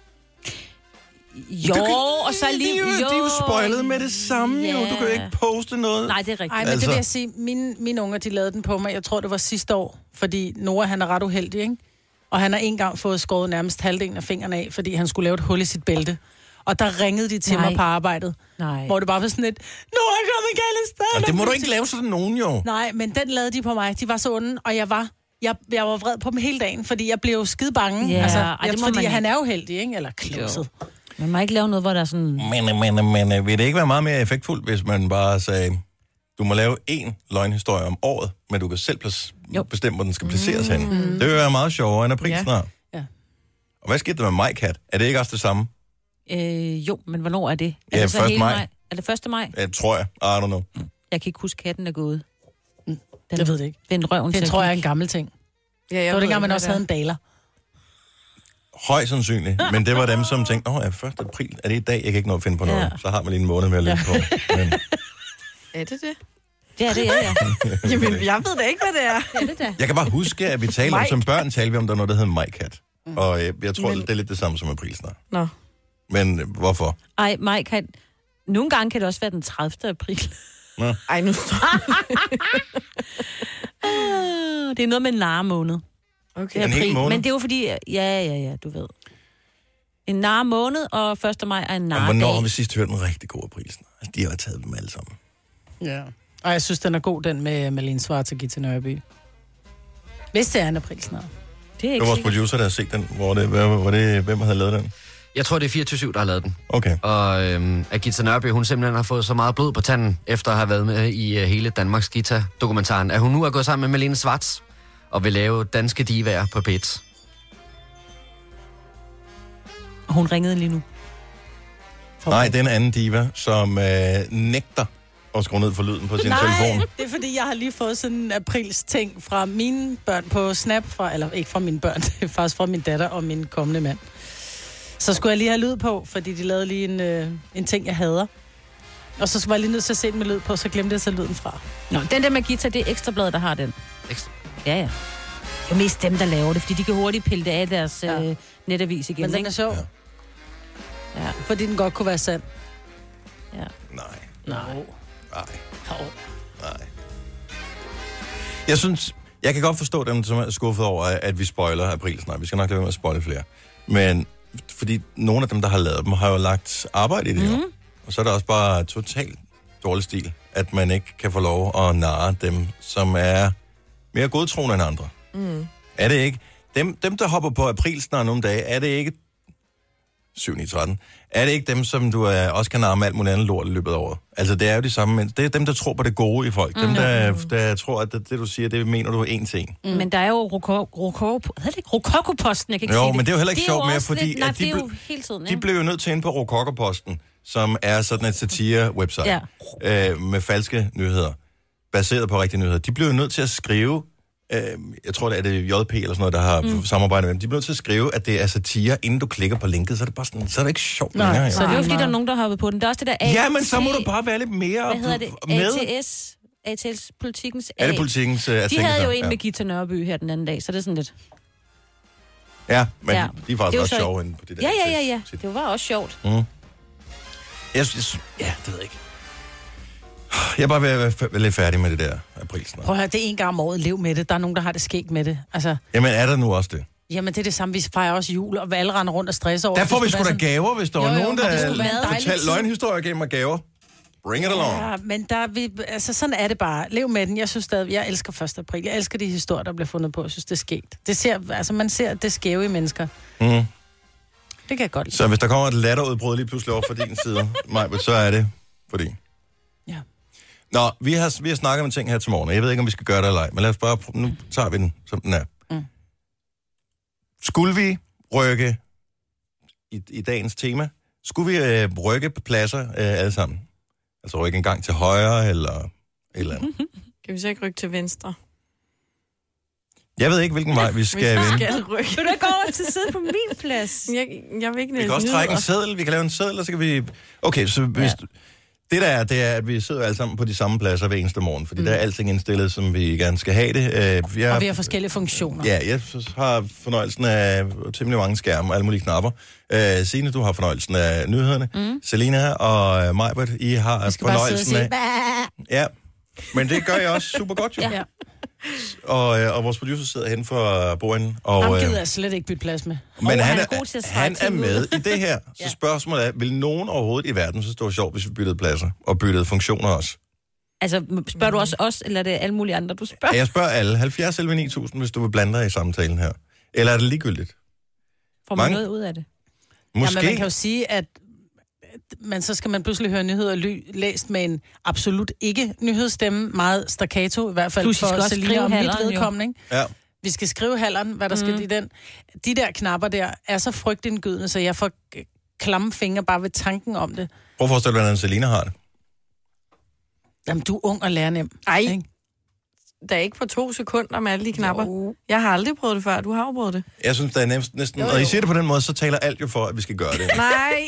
Jo, kan, og så lige... De, jo, de er jo spoilet med det samme, yeah. jo. Du kan jo ikke poste noget. Nej, det er rigtigt. Ej, men altså... det vil jeg sige, mine, mine unger, de lavede den på mig. Jeg tror, det var sidste år, fordi Nora, han er ret uheldig, ikke? Og han har en gang fået skåret nærmest halvdelen af fingrene af, fordi han skulle lave et hul i sit bælte. Og der ringede de til Nej. mig på arbejdet. Nej. Hvor det bare var sådan lidt, Nora er kommet galt sted. Og det må du ikke lave sådan nogen, jo. Nej, men den lavede de på mig. De var så onde, og jeg var... Jeg, jeg var vred på dem hele dagen, fordi jeg blev skide bange. Yeah. Altså, Ej, jeg, det må fordi man han er uheldig, ikke? Eller klodset. Man må ikke lave noget, hvor der er sådan... Men, men, men vil det ikke være meget mere effektfuldt, hvis man bare sagde, du må lave én løgnhistorie om året, men du kan selv pl- bestemme, hvor den skal placeres mm. hen. Det vil være meget sjovere end april snart. Ja. Og hvad skete der med MyCat? Er det ikke også det samme? Øh, jo, men hvornår er det? Er Ja, det så første hele maj. maj? Er det første maj? Ja, tror jeg. I don't know. Jeg kan ikke huske, katten er gået. Den, jeg ved det ikke. Den røven det tror jeg er en gammel ting. Ja, jeg det var dengang, man også havde en daler. Højst sandsynligt. Men det var dem, som tænkte, åh, ja, første april, er det i dag? Jeg kan ikke nå at finde på noget. Ja. Så har man lige en måned med at løbe ja. på. Men... Er det det? Ja, det er ja. Jamen, jeg ved da ikke, hvad det er. Ja, det er. Jeg kan bare huske, at vi talte om, som børn talte vi om, der er noget, der hedder MyCat. Mm. Og jeg, jeg tror, Men... det er lidt det samme som april snart. Nå. Men øh, hvorfor? Ej, MyCat... Nogle gange kan det også være den tredivte april. Nå. Ej, nu står det er noget med en narremåned. Okay. En hel måned? Men det er jo fordi... Ja, ja, ja, du ved. En narremåned, og første maj er en narredag. Hvornår har vi sidst hørt en rigtig god april snart? Altså, de har taget dem alle sammen. Ja. Og jeg synes, den er god, den med Malene Schwartz og Gita Nørby. Hvis det er en april snart. Det er ikke ikke det var vores sikkert. producer, der har set den. Hvor det, hvor, hvor det, hvem havde lavet den? Jeg tror, det er fireogtyve syv, der har lavet den. Okay. Og øhm, at Gita Nørby, hun simpelthen har fået så meget blod på tanden, efter at have været med i uh, hele Danmarks Gita-dokumentaren, at hun nu er gået sammen med Malene Schwartz og vil lave danske divaer på P et. Og hun ringede lige nu. Nej, det er en anden diva, som øh, nægter at skrue ned for lyden på sin Nej, telefon. det er fordi, jeg har lige fået sådan en aprils ting fra mine børn på Snap, fra, eller ikke fra mine børn, det er faktisk fra min datter og min kommende mand. Så skulle jeg lige have lyd på, fordi de lavede lige en, øh, en ting, jeg hader. Og så var jeg lige nødt til at se den med lyd på, så glemte jeg så lyden fra. Nå, den der med Gita, det er Ekstrabladet, der har den. Ekstra. Ja, ja. Det er jo mest dem, der laver det, fordi de kan hurtigt pille det af deres ja. øh, netavis igen. Men den ikke? er sjov. Ja. Ja. Fordi den godt kunne være sand. Ja. Nej. Nej. Nej. Oh. Nej. Jeg synes, jeg kan godt forstå dem, som er skuffet over, at vi spoiler april snart. Vi skal nok lade være med at spoile flere. Men fordi nogle af dem, der har lavet dem, har jo lagt arbejde i det mm-hmm. Og så er der også bare totalt dårlig stil, at man ikke kan få lov at narre dem, som er mere godtroende end andre. Mm. Er det ikke? Dem, dem, der hopper på april snart nogle dage, er det ikke syv ni tretten? Er det ikke dem, som du er, også kan narre med alt muligt andet lort i løbet af året? Altså, det er jo de samme mennesker. Det er dem, der tror på det gode i folk. Mm. Dem, der, der tror, at det, det, du siger, det mener du en til en. Mm. Men der er jo Rokokoposten, jeg kan ikke jo, sige det. men det er jo heller ikke det sjovt mere, fordi lidt, nej, at de, det er jo ble, hele tiden, de blev jo nødt til ind på Rokokoposten, som er sådan et satire-website ja. øh, med falske nyheder, baseret på rigtige nyheder. De blev jo nødt til at skrive, øh, jeg tror, det er det J P eller sådan noget, der har mm. samarbejdet med dem. De blev nødt til at skrive, at det er satire, inden du klikker på linket, så er det bare sådan, så er det ikke sjovt nej, længere. Så det er jo fordi, der er nogen, der har hoppet på den. Der er også det der A T... Ja, men så må du bare være lidt mere Hvad hedder det? med. A T S? A T S Politikens A. Er det Politikens uh, De havde jo en ja. med Gita Nørby her den anden dag, så det er sådan lidt... Ja, men ja. de er faktisk også så... sjove inde på det der. Ja, ja, ja, ja. Det var også sjovt. Mm. Jeg, jeg, ja, det ved jeg ikke. Jeg er bare ved at være lidt færdig med det der april snart. Prøv at høre, det er en gang om året, lev med det. Der er nogen, der har det skægt med det. Altså, Jamen, er der nu også det? jamen, det er det samme. Vi fejrer også jul, og alle render rundt og stresser over. Der får det vi skulle sgu da være gaver, hvis der Jo, var jo, nogen, og det skulle være en der dejlig fortalte tid. løgnhistorier gennem mig gaver. Bring it along. Ja, men der er vi, altså sådan er det bare. Lev med den. Jeg synes stadig, jeg elsker første april. Jeg elsker de historier, der bliver fundet på. Jeg synes, det er skægt. Det ser, altså man ser det skæve i mennesker. Mm. Det kan jeg godt lide. Så hvis der kommer et latterudbrud lige pludselig over for din side, Majbert, så er det fordi... Ja. Nå, vi har, vi har snakket om ting her til morgen, og jeg ved ikke, om vi skal gøre det eller ej, men lad os bare... Nu tager vi den, som den er. Mm. Skulle vi rykke i, i dagens tema? Skulle vi øh, rykke på pladser øh, alle sammen? Altså rykke en gang til højre, eller et eller andet? Kan vi så ikke rykke til venstre? Jeg ved ikke, hvilken vej vi skal vende. skal rykke. Vil du ikke gå over til side på min plads? Jeg, jeg vil ikke Vi kan også trække en seddel, vi kan lave en seddel, og så kan vi... Okay, så hvis... Ja. Det der er, det er, at vi sidder alle sammen på de samme pladser hver eneste morgen, fordi mm. der er alting indstillet, som vi gerne skal have det. Uh, jeg, Og vi har forskellige funktioner. Ja, jeg har fornøjelsen af temmelig mange skærme og alle mulige knapper. Uh, Signe, du har fornøjelsen af nyhederne. Mm. Selina og Majbert, I har fornøjelsen af... Ja, men det gør jeg også super godt, jo. Ja. Og, øh, og vores producer sidder hen for bordenden. Og, Ham øh, gider jeg slet ikke bytte plads med. men oh, han, han er, er god til at han er med i det her. Så Ja. spørgsmålet er, vil nogen overhovedet i verden så stå sjovt, hvis vi byttede pladser og byttede funktioner også? Altså, spørger du også os, eller er det alle mulige andre, du spørger? Ja, jeg spørger alle. halvfjerds elleve ni tusind, hvis du vil blande dig i samtalen her. Eller er det ligegyldigt? Får man Mange? noget ud af det? Måske. Ja, men man kan jo sige, at men så skal man pludselig høre nyheder ly- læst med en absolut ikke nyhedsstemme, meget staccato, i hvert fald Plus, I skal for også Selina skrive og mit halderen, jo. vedkommende. Ikke? Ja. Vi skal skrive halderen, hvad der mm. skal i den. De der knapper der er så frygtindgydende, så jeg får klamme fingre bare ved tanken om det. Prøv at forestille dig, hvordan Selina har det. Jamen, du er ung og lærer nem. Ej, ikke? der er ikke for to sekunder med alle de knapper. Jo. Jeg har aldrig prøvet det før. Du har jo prøvet det. Jeg synes, der er næsten... næsten Jo, jo. når I siger det på den måde, så taler alt jo for, at vi skal gøre det. Nej.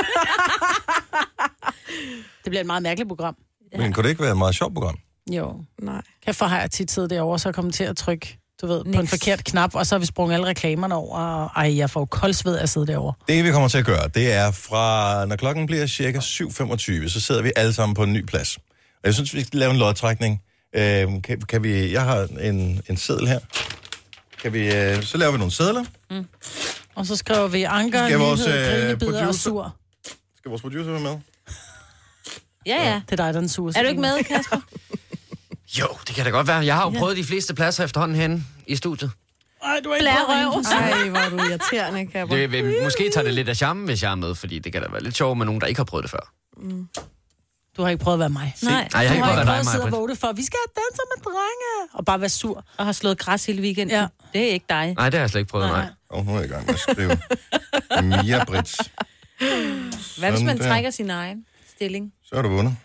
Det bliver et meget mærkeligt program. Men kunne det ikke være et meget sjovt program? Jo. Nej. Hvorfor har jeg tit siddet derovre, så kommer til at trykke, du ved, på en forkert knap, og så har vi sprunget alle reklamerne over, og ej, jeg får jo koldsved af at sidde derovre. Det, vi kommer til at gøre, det er fra... Når klokken bliver cirka syv femogtyve, så sidder vi alle sammen på en ny plads. Og jeg synes, vi skal lave en lodtrækning. Øh, kan, kan vi... Jeg har en, en seddel her. Kan vi... Øh, så laver vi nogle sedler. Mm. Og så skriver vi anker, Skal vores, nyhed, øh, grinebider og producer- sur. Skal vores producer være med? Ja, ja. Det er dig, der er den sure. Er du ikke med, Kasper? Jo, det kan da godt være. Jeg har jo prøvet de fleste pladser efterhånden hen i studiet. Ej, du er ikke Blærerøv. Ej, hvor er du irriterende, Kapper. Det vil måske tage det lidt af charmen, hvis jeg er med, fordi det kan da være lidt sjovt med nogen, der ikke har prøvet det før. Mm. Du har ikke prøvet at være mig. Nej. Nej, jeg har Du ikke har prøvet ikke at prøvet at dig, sidde og Maja. vote for, vi skal have danser med drenge, og bare være sur. Og har slået græs hele weekenden. Ja. Det er ikke dig. Nej, det har jeg slet ikke prøvet, nej. Og nu er jeg i gang med at skrive Mia Brits. Hvad hvis man Sådan der. trækker sin egen stilling? Så er du vundet.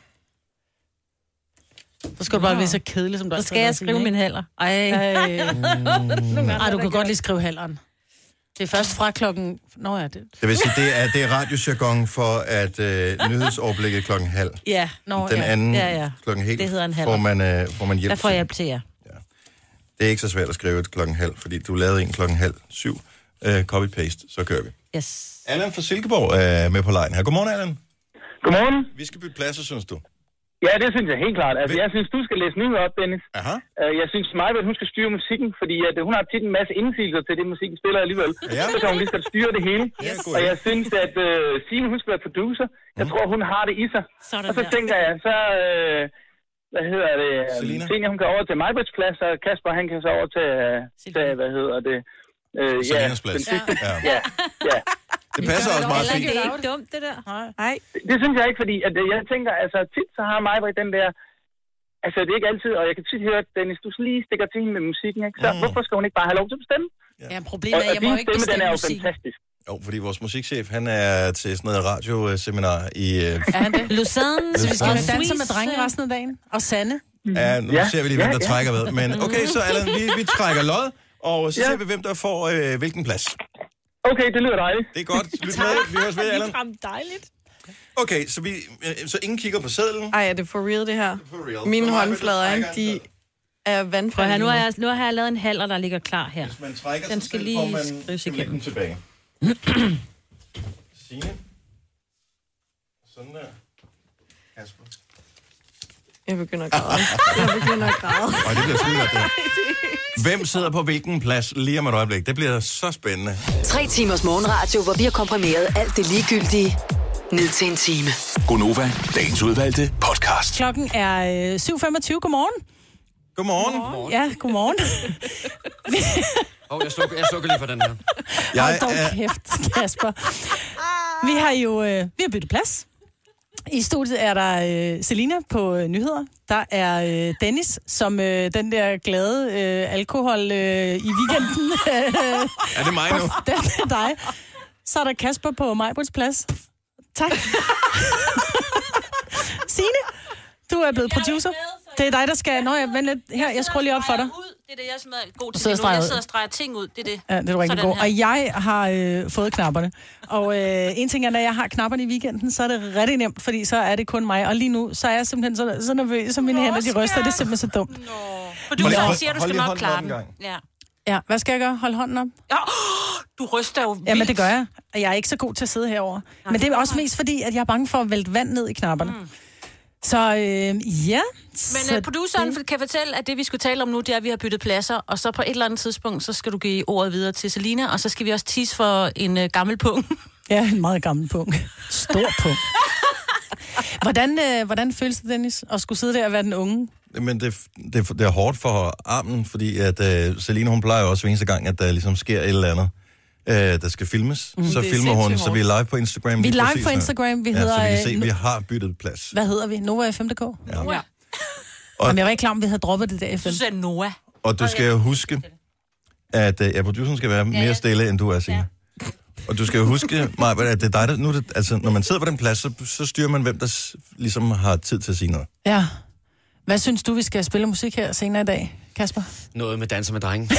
Så skal du bare være så kedelig, som du Så altid skal har jeg været, skrive Signe, min ikke? halder. Ej. Ej, Ej, du kan godt lige skrive halderen. Det er først fra klokken... Nå ja, det... Det vil sige, det er, det er radiojargon for, at øh, nyhedsoverblikket klokken halv. Ja, nå, Den ja. anden ja, ja. klokken helt Det hedder en får halver. man, øh, får man hjælp Der får jeg til. hjælp til jer. Det er ikke så svært at skrive et klokken halv, fordi du lavede en klokken halv syv. Øh, copy-paste, så kører vi. Yes. Allan fra Silkeborg er med på lejen her. Godmorgen, Allan. Godmorgen. Vi skal bytte pladser, synes du? Ja, det synes jeg helt klart. Altså, jeg synes, du skal læse nyheder op, Dennis. Aha. Uh, jeg synes, Majbert, hun skal styre musikken, fordi at, uh, hun har tit en masse indsigelser til det, musikken spiller alligevel. Ja. Så kan hun lige skal styre det hele. Yes. Og jeg synes, at uh, Signe, hun skal være producer. Jeg Mm. tror, hun har det i sig. Sådan og så der. tænker jeg, så... Uh, hvad hedder det? Selina? Signe, hun kan over til Majberts plads, og Kasper, han kan så over til... Uh, til hvad hedder det? Uh, Selinas plads. den sidste. Ja. Ja, ja. Det passer også meget fint. Det er ikke dumt, det der. Nej. Det, det synes jeg ikke, fordi at, øh, jeg tænker, altså tit så har Majbert den der... Altså, det er ikke altid, og jeg kan tit høre, at Dennis, du lige stikker til hende med musikken, ikke? Så Mm. hvorfor skal hun ikke bare have lov til at bestemme? Ja, problemet er, Og jeg må din ikke stemme, den er bestemme jo musik. fantastisk. Jo, fordi vores musikchef, han er til sådan noget radioseminar i... Øh, Er han det? Lausanne. Så vi skal have Swiss, danser med drenge øh, resten af dagen. Og Sanne. ja, nu Ja. ser vi lige, hvem Ja, der ja. trækker hvad. Men okay, så Allan, vi, vi trækker lod, og så Ja. ser vi, hvem der får øh, hvilken plads. Okay, det lyder dejligt. Det er godt. Lyt med. Vi høres ved, Allan. Ligefrem dejligt. Okay, så, vi, øh, så ingen kigger på sedlen. Ej, er det for real, det her? For real. Mine Så Maja, håndflader, du ikke? trækker en De er Prøv vandfærdige. her, nu har jeg, nu har jeg lavet en halder, der ligger klar her. Hvis man trækker Den sig skal selv, lige får man skrives simpelthen igennem. den tilbage. Signe. Sådan der. Kasper. Jeg begynder at græde. Jeg begynder at græde. Ej, det bliver skidt, det her. Hvem sidder på hvilken plads lige om et øjeblik? Det bliver så spændende. Tre timers morgenradio, hvor vi har komprimeret alt det ligegyldige ned til en time. Gonova, dagens udvalgte podcast. Klokken er øh, syv femogtyve. Godmorgen. Godmorgen. Godmorgen. Ja, godmorgen. Åh, oh, jeg, slukker, jeg slukker lige for den her. Jeg Hold dog er... kæft, Kasper. Vi har jo øh, vi har byttet plads. I studiet er der øh, Selina på øh, nyheder. Der er øh, Dennis, som øh, den der glade øh, alkohol øh, i weekenden. Øh, er det mig nu? Det er dig. Så er der Kasper på Majbrits plads. Tak. Signe, du er blevet producer. Det er dig, der skal... Nå, jeg, vent lidt. Her, jeg skruer lige op for dig. Det er det, jeg er meget god til. Sidder Nu. Jeg sidder og streger ting ud. Det er det. Ja, det er rigtig godt. Og jeg har øh, fået knapperne. Og øh, en ting er, når jeg har knapperne i weekenden, så er det rigtig nemt, fordi så er det kun mig. Og lige nu, så er jeg simpelthen så, så nervøs, som mine Nå, hænder, de ryster. Det er simpelthen så dumt. Nå. For du så siger, du skal nok klare den. Ja. Ja, hvad skal jeg gøre? Hold hånden op? Ja, du ryster jo vildt. Jamen, det gør jeg. Og jeg er ikke så god til at sidde herover. Nej, men det er også mest fordi, at jeg er bange for at vælte vand ned i knapperne. Mm. Så øh, ja. Men uh, produceren det... kan fortælle, at det vi skulle tale om nu, det er, at vi har byttet pladser, og så på et eller andet tidspunkt, så skal du give ordet videre til Selina, og så skal vi også tease for en uh, gammel punkt. Ja, en meget gammel punkt. Stor punkt. Hvordan, øh, hvordan føles det, Dennis, at skulle sidde der og være den unge? Men det, det, det er hårdt for armen, fordi at uh, Selina, hun plejer også hver eneste gang, at der ligesom sker et eller andet, uh, der skal filmes. Mm, så filmer hun, hårdt. Så vi er live på Instagram. Vi er live på Instagram. Vi ja, hedder, så vi kan se, at vi har byttet plads. Hvad hedder vi? Nova F M punktum d k? Ja. Ja. Og, Jamen, jeg var ikke klar, om vi havde droppet det der F M. Du sagde Nova. Og du skal jo huske, at uh, ja, produceren skal være mere stille, end du er, Signe. Ja. Og du skal jo huske, Maja, at det er dig, der... Nu det, altså, når man sidder på den plads, så, så styrer man, hvem der ligesom har tid til at sige noget. Ja. Hvad synes du, vi skal spille musik her senere i dag, Kasper? Noget med danser med drenge.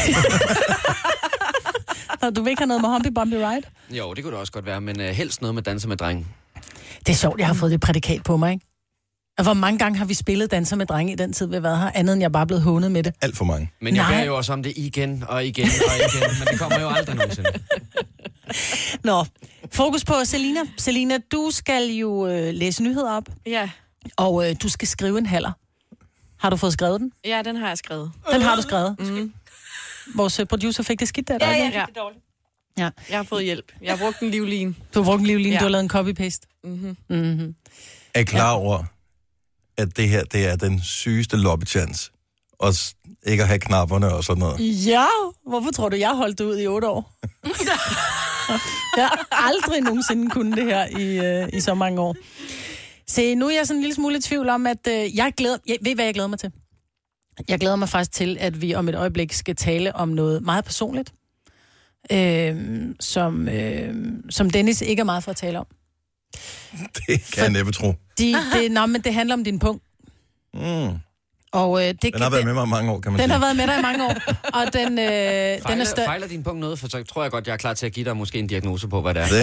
Du vil ikke have noget med Humpy Bumpy Ride? Jo, det kunne det også godt være, men uh, helst noget med danser med drenge. Det er sjovt, jeg har fået det prædikat på mig, ikke? Og hvor mange gange har vi spillet danser med drenge i den tid, vi har været her, andet end jeg bare er blevet hånet med det? Alt for mange. Men jeg beder jo også om det igen og igen og igen, men det kommer jo aldrig nogensinde. Nå, fokus på Selina. Selina, du skal jo øh, læse nyheder op. Ja. Og øh, du skal skrive en halver. Har du fået skrevet den? Ja, den har jeg skrevet. Den har du skrevet? Mm. Vores øh, producer fik det skidt der, der ja, ikke? Ja, det dårligt. Ja. Jeg har fået hjælp. Jeg har brugt en livlin. Du har brugt en livlin, ja. Du har lavet en copy-paste. Mm-hmm. Mm-hmm. Er I klar over, at det her, det er den sygeste lobbychance? Og ikke at have knapperne og sådan noget. Ja, hvorfor tror du, jeg holdt det ud i otte år? Jeg har aldrig nogensinde kunnet det her i, øh, i så mange år. Se, nu er jeg sådan en lille smule i tvivl om, at øh, jeg glæder... Jeg, ved hvad jeg glæder mig til? Jeg glæder mig faktisk til, at vi om et øjeblik skal tale om noget meget personligt, øh, som, øh, som Dennis ikke er meget for at tale om. Det kan for jeg næppe tro. De, det, nå, men det handler om din punkt. Mm. Og, øh, det, den har været med mig i mange år, kan man den sige. Den har været med dig i mange år, og den, øh, fejler, den er større. Fejler din punkt noget, for så tror jeg godt, jeg er klar til at give dig måske en diagnose på, hvad det er. Det.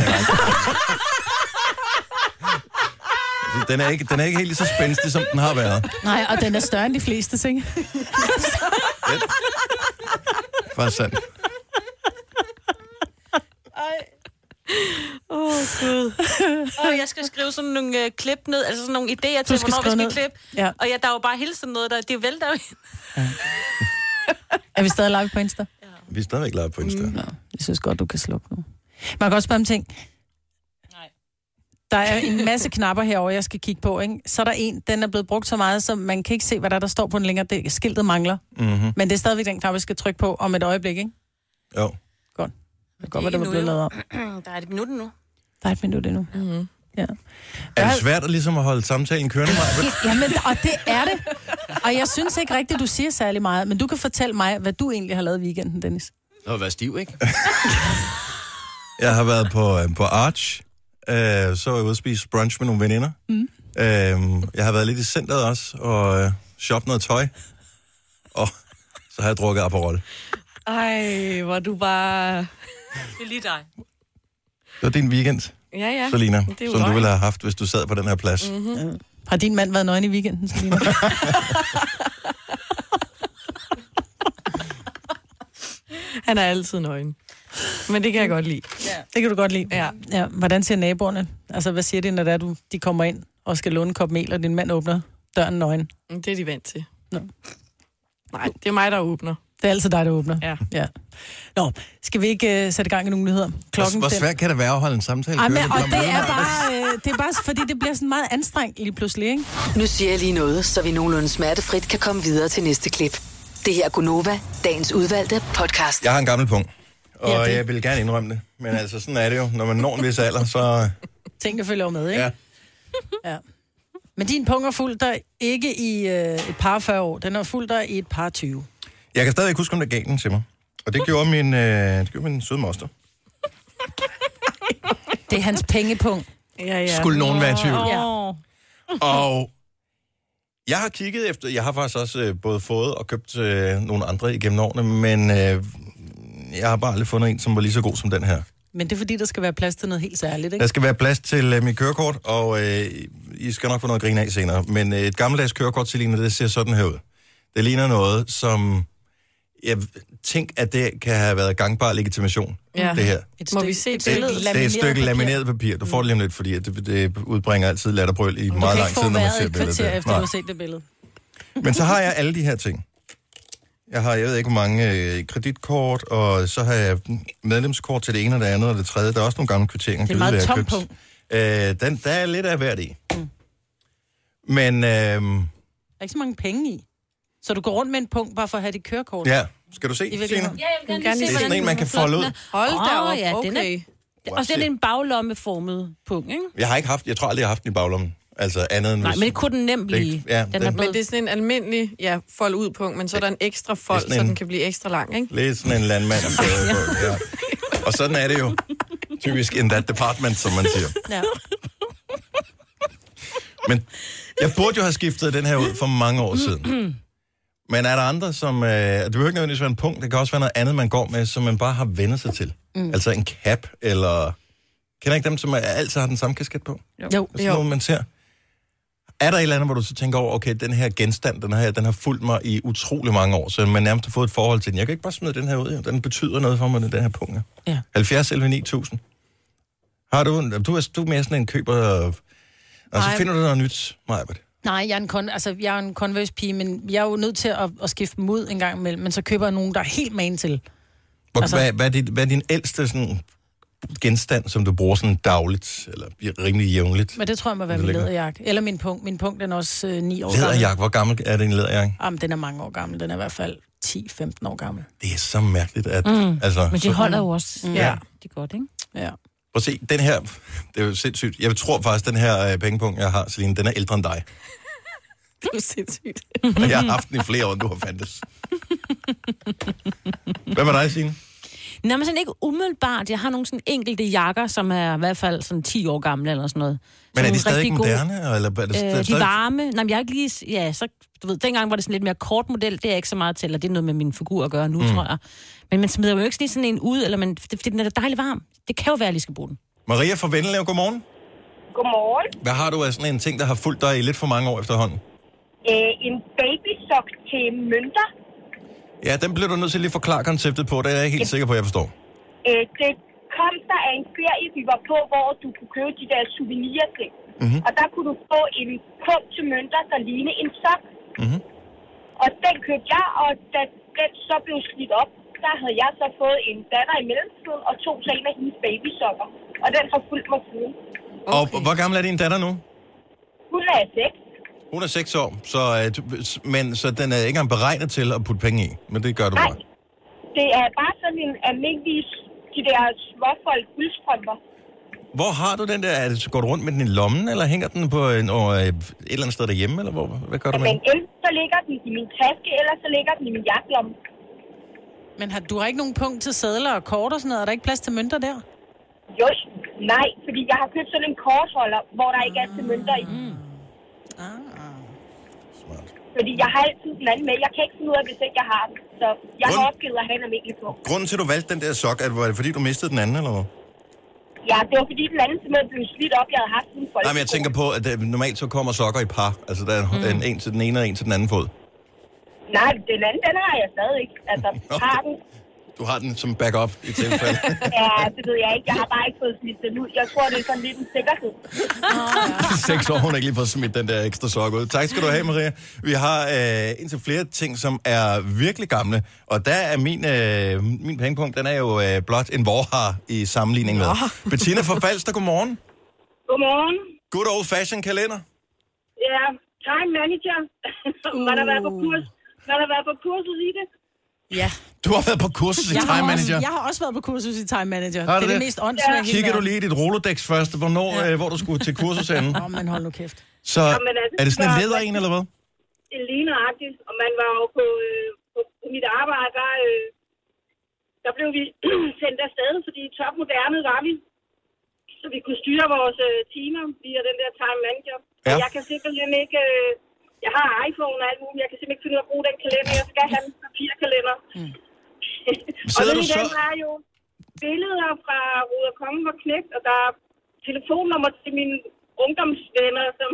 Den er, ikke, den er ikke helt lige så spændstig, som den har været. Nej, og den er større end de fleste ting. Faktisk sandt. Åh, oh, Gud. Og jeg skal skrive sådan nogle uh, klip ned, altså sådan nogle idéer til, hvornår vi skal ned. klippe. Ja. Og ja, der er jo bare hele sådan noget, der det vælter jo. Ja. Er vi stadig live på Insta? Ja. Vi er stadigvæk live på Insta. Mm. Nå, jeg synes godt, du kan slukke nu. Man kan også spørge om ting. Nej. Der er en masse knapper herovre, jeg skal kigge på, ikke? Så er der en, den er blevet brugt så meget, så man kan ikke se, hvad der, der står på den længere. Det, skiltet mangler. Mm-hmm. Men det er stadigvæk den knap, jeg skal trykke på om et øjeblik, ikke? Jo. Godt. Det kan godt være, der var blevet lavet op. Der er et minut nu. Der er et minut endnu. Mm-hmm. Ja. Er det svært at, ligesom at holde samtalen kørende? Jamen, og det er det. Og jeg synes ikke rigtigt, du siger særlig meget, men du kan fortælle mig, hvad du egentlig har lavet i weekenden, Dennis. Du har været stiv, ikke? Jeg har været på, øh, på Arch, øh, så var jeg ude at spise brunch med nogle veninder. Mm. Øh, jeg har været lidt i centret også, og øh, shoppet noget tøj. Og så har jeg drukket Aperol. Ej, hvor du bare... Det er lige dig. Det var din weekend, ja, ja. Selina, som du ville have haft, hvis du sad på den her plads. Mm-hmm. Ja. Har din mand været nøgen i weekenden, Selina? Han er altid nøgen. Men det kan jeg godt lide. Ja. Det kan du godt lide? Ja. Ja. Hvordan siger naboerne? Altså, hvad siger de, når det er, du, de kommer ind og skal låne en kop mel, og din mand åbner døren nøgen. Det er de vant til. Nå. Nej, det er mig, der åbner. Det er altid dig, der åbner. Ja. ja. Nå, skal vi ikke uh, sætte i gang i nogle nyheder? Klokken Hvor svært kan det være at holde en samtale? Ej, men, og det er, bare, øh, det er bare, fordi det bliver sådan meget anstrengt lige pludselig, ikke? Nu siger jeg lige noget, så vi nogenlunde smertefrit kan komme videre til næste klip. Det her er Gunova, dagens udvalgte podcast. Jeg har en gammel punkt, og Ja, ja, det- jeg vil gerne indrømme det. Men altså, sådan er det jo. Når man når en vis alder, så... Tingene følger jo med, ikke? Ja. ja. Men din punkt er fuldt dig ikke i øh, et par fyrre år. Den er fuldt dig i et par tyve. Jeg kan stadig ikke huske, om der gav den til mig. Og det gjorde min, øh, det gjorde min søde moster. Det er hans pengepunkt. Ja, ja. Skulle nogen være i tvivl. Ja. Og jeg har kigget efter, jeg har faktisk også øh, både fået og købt øh, nogle andre igennem årene, men øh, jeg har bare aldrig fundet en, som var lige så god som den her. Men det er fordi, der skal være plads til noget helt særligt, ikke? Der skal være plads til øh, mit kørekort, og øh, I skal nok få noget at grine af senere. Men øh, et gammeldags kørekort, Selina, det ser sådan her ud. Det ligner noget, som... Jeg tænk, at det kan have været gangbar legitimation, Ja. det her. Et Må stykke- vi se et billedet? stykke Det er et stykke papir. lamineret papir. Du får det lige om lidt, fordi det, det udbringer altid latterbrøl i Du meget kan lang ikke tid, få når man vejret ser et billedet. kvarter der. efter, Nej. du har set det billede. Men så har jeg alle de her ting. Jeg har, jeg ved ikke, hvor mange øh, kreditkort, og så har jeg medlemskort til det ene og det andet og det tredje. Der er også nogle gamle kvitteringer. Det er kan vide, meget hvad jeg tom har købt. Øh, den, der er lidt af hvert i. Mm. Men øh, Der er ikke så mange penge i. Så du går rundt med en punkt bare for at have dit kørekort. ja, skal du se, I Signe? virkeligheden. Ja, jeg vil gerne gerne lige Det er sådan en, man kan folde ud. Hold da Åh, op, ja, den er- okay. Og så er det en baglommeformet punkt, ikke? Jeg har ikke haft, jeg tror aldrig, jeg har haft den i baglommen. Altså andet end Nej, hvis- men det kunne den nemt blive. Ja, Den er den- Men det er sådan en almindelig, ja, fold ud punkt, men så er der en ekstra fold, sådan så en- den kan blive ekstra lang, ikke? Lidt sådan en landmand. ja. Ja. Og sådan er det jo. Typisk in that department, som man siger. Ja. Men jeg burde jo have skiftet den her ud for mange år siden. Men er der andre, som... Øh, det behøver ikke nødvendigvis være en punkt. Det kan også være noget andet, man går med, som man bare har vendt sig til. Mm. Altså en cap, eller... Kender ikke dem, som altid har den samme kasket på? Jo. Det er sådan noget, man ser. Er der et eller andet, hvor du så tænker over, okay, den her genstand, den her, den har fulgt mig i utrolig mange år, så man nærmest har fået et forhold til den. Jeg kan ikke bare smide den her ud, jo. Den betyder noget for mig, den her punkt. Ja. halvfjerds elleve ni tusind. Har du... Du er, du er mere sådan en køber... Og, og så Nej. finder du noget nyt, Majbert. Nej, jeg er en, kon- altså, jeg er en Converse-pige, men jeg er jo nødt til at, at skifte dem ud en gang imellem, men så køber jeg nogen, der er helt man til. Hvor, Altså- altså, hvad, hvad, er dit, hvad er din ældste sådan, genstand, som du bruger sådan dagligt, eller rimelig jævnligt? Men det tror jeg må være Det min ligger- læderjakke. Eller min punkt. Min punkt den er også øh, ni år gammel. Læderjakke, hvor gammel er din læderjakke? Jamen, den er mange år gammel. Den er i hvert fald ti femten år gammel. Det er så mærkeligt, at... Mm. Altså, Men så, de holder jo også. Mm. Ja. Det er godt, ikke? Ja. prøv at se, den her, det er jo sindssygt. Jeg tror faktisk, den her øh, pengepunkt, jeg har, Celine, den er ældre end dig. Det er sindssygt. Og jeg har haft den i flere år, end du har fandtes. Hvad med dig, Signe? Nå, men sådan ikke umiddelbart. Jeg har nogle sådan enkelte jakker, som er i hvert fald sådan ti år gamle eller sådan noget. Men er Sådan de stadig rigtig gode- moderne? Eller er det, Øh, stadig... de er varme. Nej, men jeg er ikke lige... Ja, så... Du ved, dengang var det sådan lidt mere kort model. Det er jeg ikke så meget til, eller det er noget med min figur at gøre nu, mm. tror jeg. Men man smider jo ikke lige sådan en ud, eller man, det, fordi den er dejligt varm. Det kan jo være, at jeg lige skal bruge den. Maria fra Vennelev, godmorgen. Godmorgen. Hvad har du af sådan en ting, der har fulgt dig i lidt for mange år efterhånden? Øh, en babysok til mønter. Ja, den bliver du nødt til lige at forklare konceptet på. Det er jeg ikke helt sikker på, at jeg forstår. Øh, det kom der af en ferie, vi var på, hvor du kunne købe de der souvenir-ting. Mm-hmm. Og der kunne du få en punkt til mønter, der lignede en sok. Mm-hmm. Og den købte jeg, og da den så blev slidt op, der havde jeg så fået en datter i mellemtiden, og tog så en af hendes babysokker. Og den har fulgt mig siden. Okay. Og hvor gammel er din datter nu? Hun er seks. Hun er seks år, så, øh, du- men, så den er ikke engang beregnet til at putte penge i. Men det gør du Nej, bare. det er bare sådan en almindelig, de der småfolk guldstrømper. Hvor har du den der? Er det, går du rundt med den i lommen, eller hænger den på en, og, øh, et eller andet sted derhjemme? Eller hvor, hvad gør du med Men den? enten så ligger den i min taske, eller så ligger den i min jakkelomme. Men har, du har ikke nogen punkt til sadler og kort og sådan noget? Er der ikke plads til mønter der? Jo, nej, fordi jeg har købt sådan en kortholder, hvor der ikke er til mønter i. Mm. Ah. Fordi jeg har altid den anden med. Jeg kan ikke finde ud af, hvis ikke jeg har den. Så jeg har Grund- opgivet at have en almindelig på. Grunden til, at du valgte den der sok, er, var det fordi, du mistede den anden, eller hvad? Ja, det var fordi den anden simpelthen blev slidt op. Jeg havde haft den for. Nej, men jeg tænker på, at øh, normalt så kommer sokker i par. Altså, der er en, mm. en, en til den ene og en til den anden fod. Nej, den anden, den har jeg stadig ikke. Altså, har den. Du har den som backup i tilfælde. Ja, det ved jeg ikke. Jeg har bare ikke fået smidt den ud. Jeg tror, det er sådan lidt en sikkerhed. Seks år, hun har ikke lige fået smidt den der ekstra sok ud. Tak skal du have, Maria. Vi har øh, indtil flere ting, som er virkelig gamle. Og der er min, øh, min pengepunkt, den er jo øh, blot en vorhar i sammenligning med. Bettina fra Falster, godmorgen. Godmorgen. Good old fashion kalender. Ja, time manager. Man har været på kurs. Man har været på kursus i det. Ja. Du har været på kursus i jeg time manager. Også, jeg har også været på kursus i time manager. Har det er det? det mest åndssvage. Ja. Kigger du lige i dit Rolodex først, hvornår, ja. øh, hvor du skulle til kursus henne? Åh, oh, men hold nu kæft. Så Jamen, altså, er det sådan en læder en, eller hvad? Det ligner agtigt, og man var jo på, øh, på, på mit arbejde, der, øh, der blev vi sendt afsted, fordi topmoderne var vi. Så vi kunne styre vores øh, timer via den der time manager. Ja. Og jeg kan simpelthen ikke... Øh, jeg har iPhone og alt muligt, jeg kan simpelthen ikke finde ud af at bruge den kalender. Jeg skal have en papirkalender. Mm. Og den i den er jo billeder fra Ruder Kongen var knægt, og der er telefonnummer til mine ungdomsvenner, som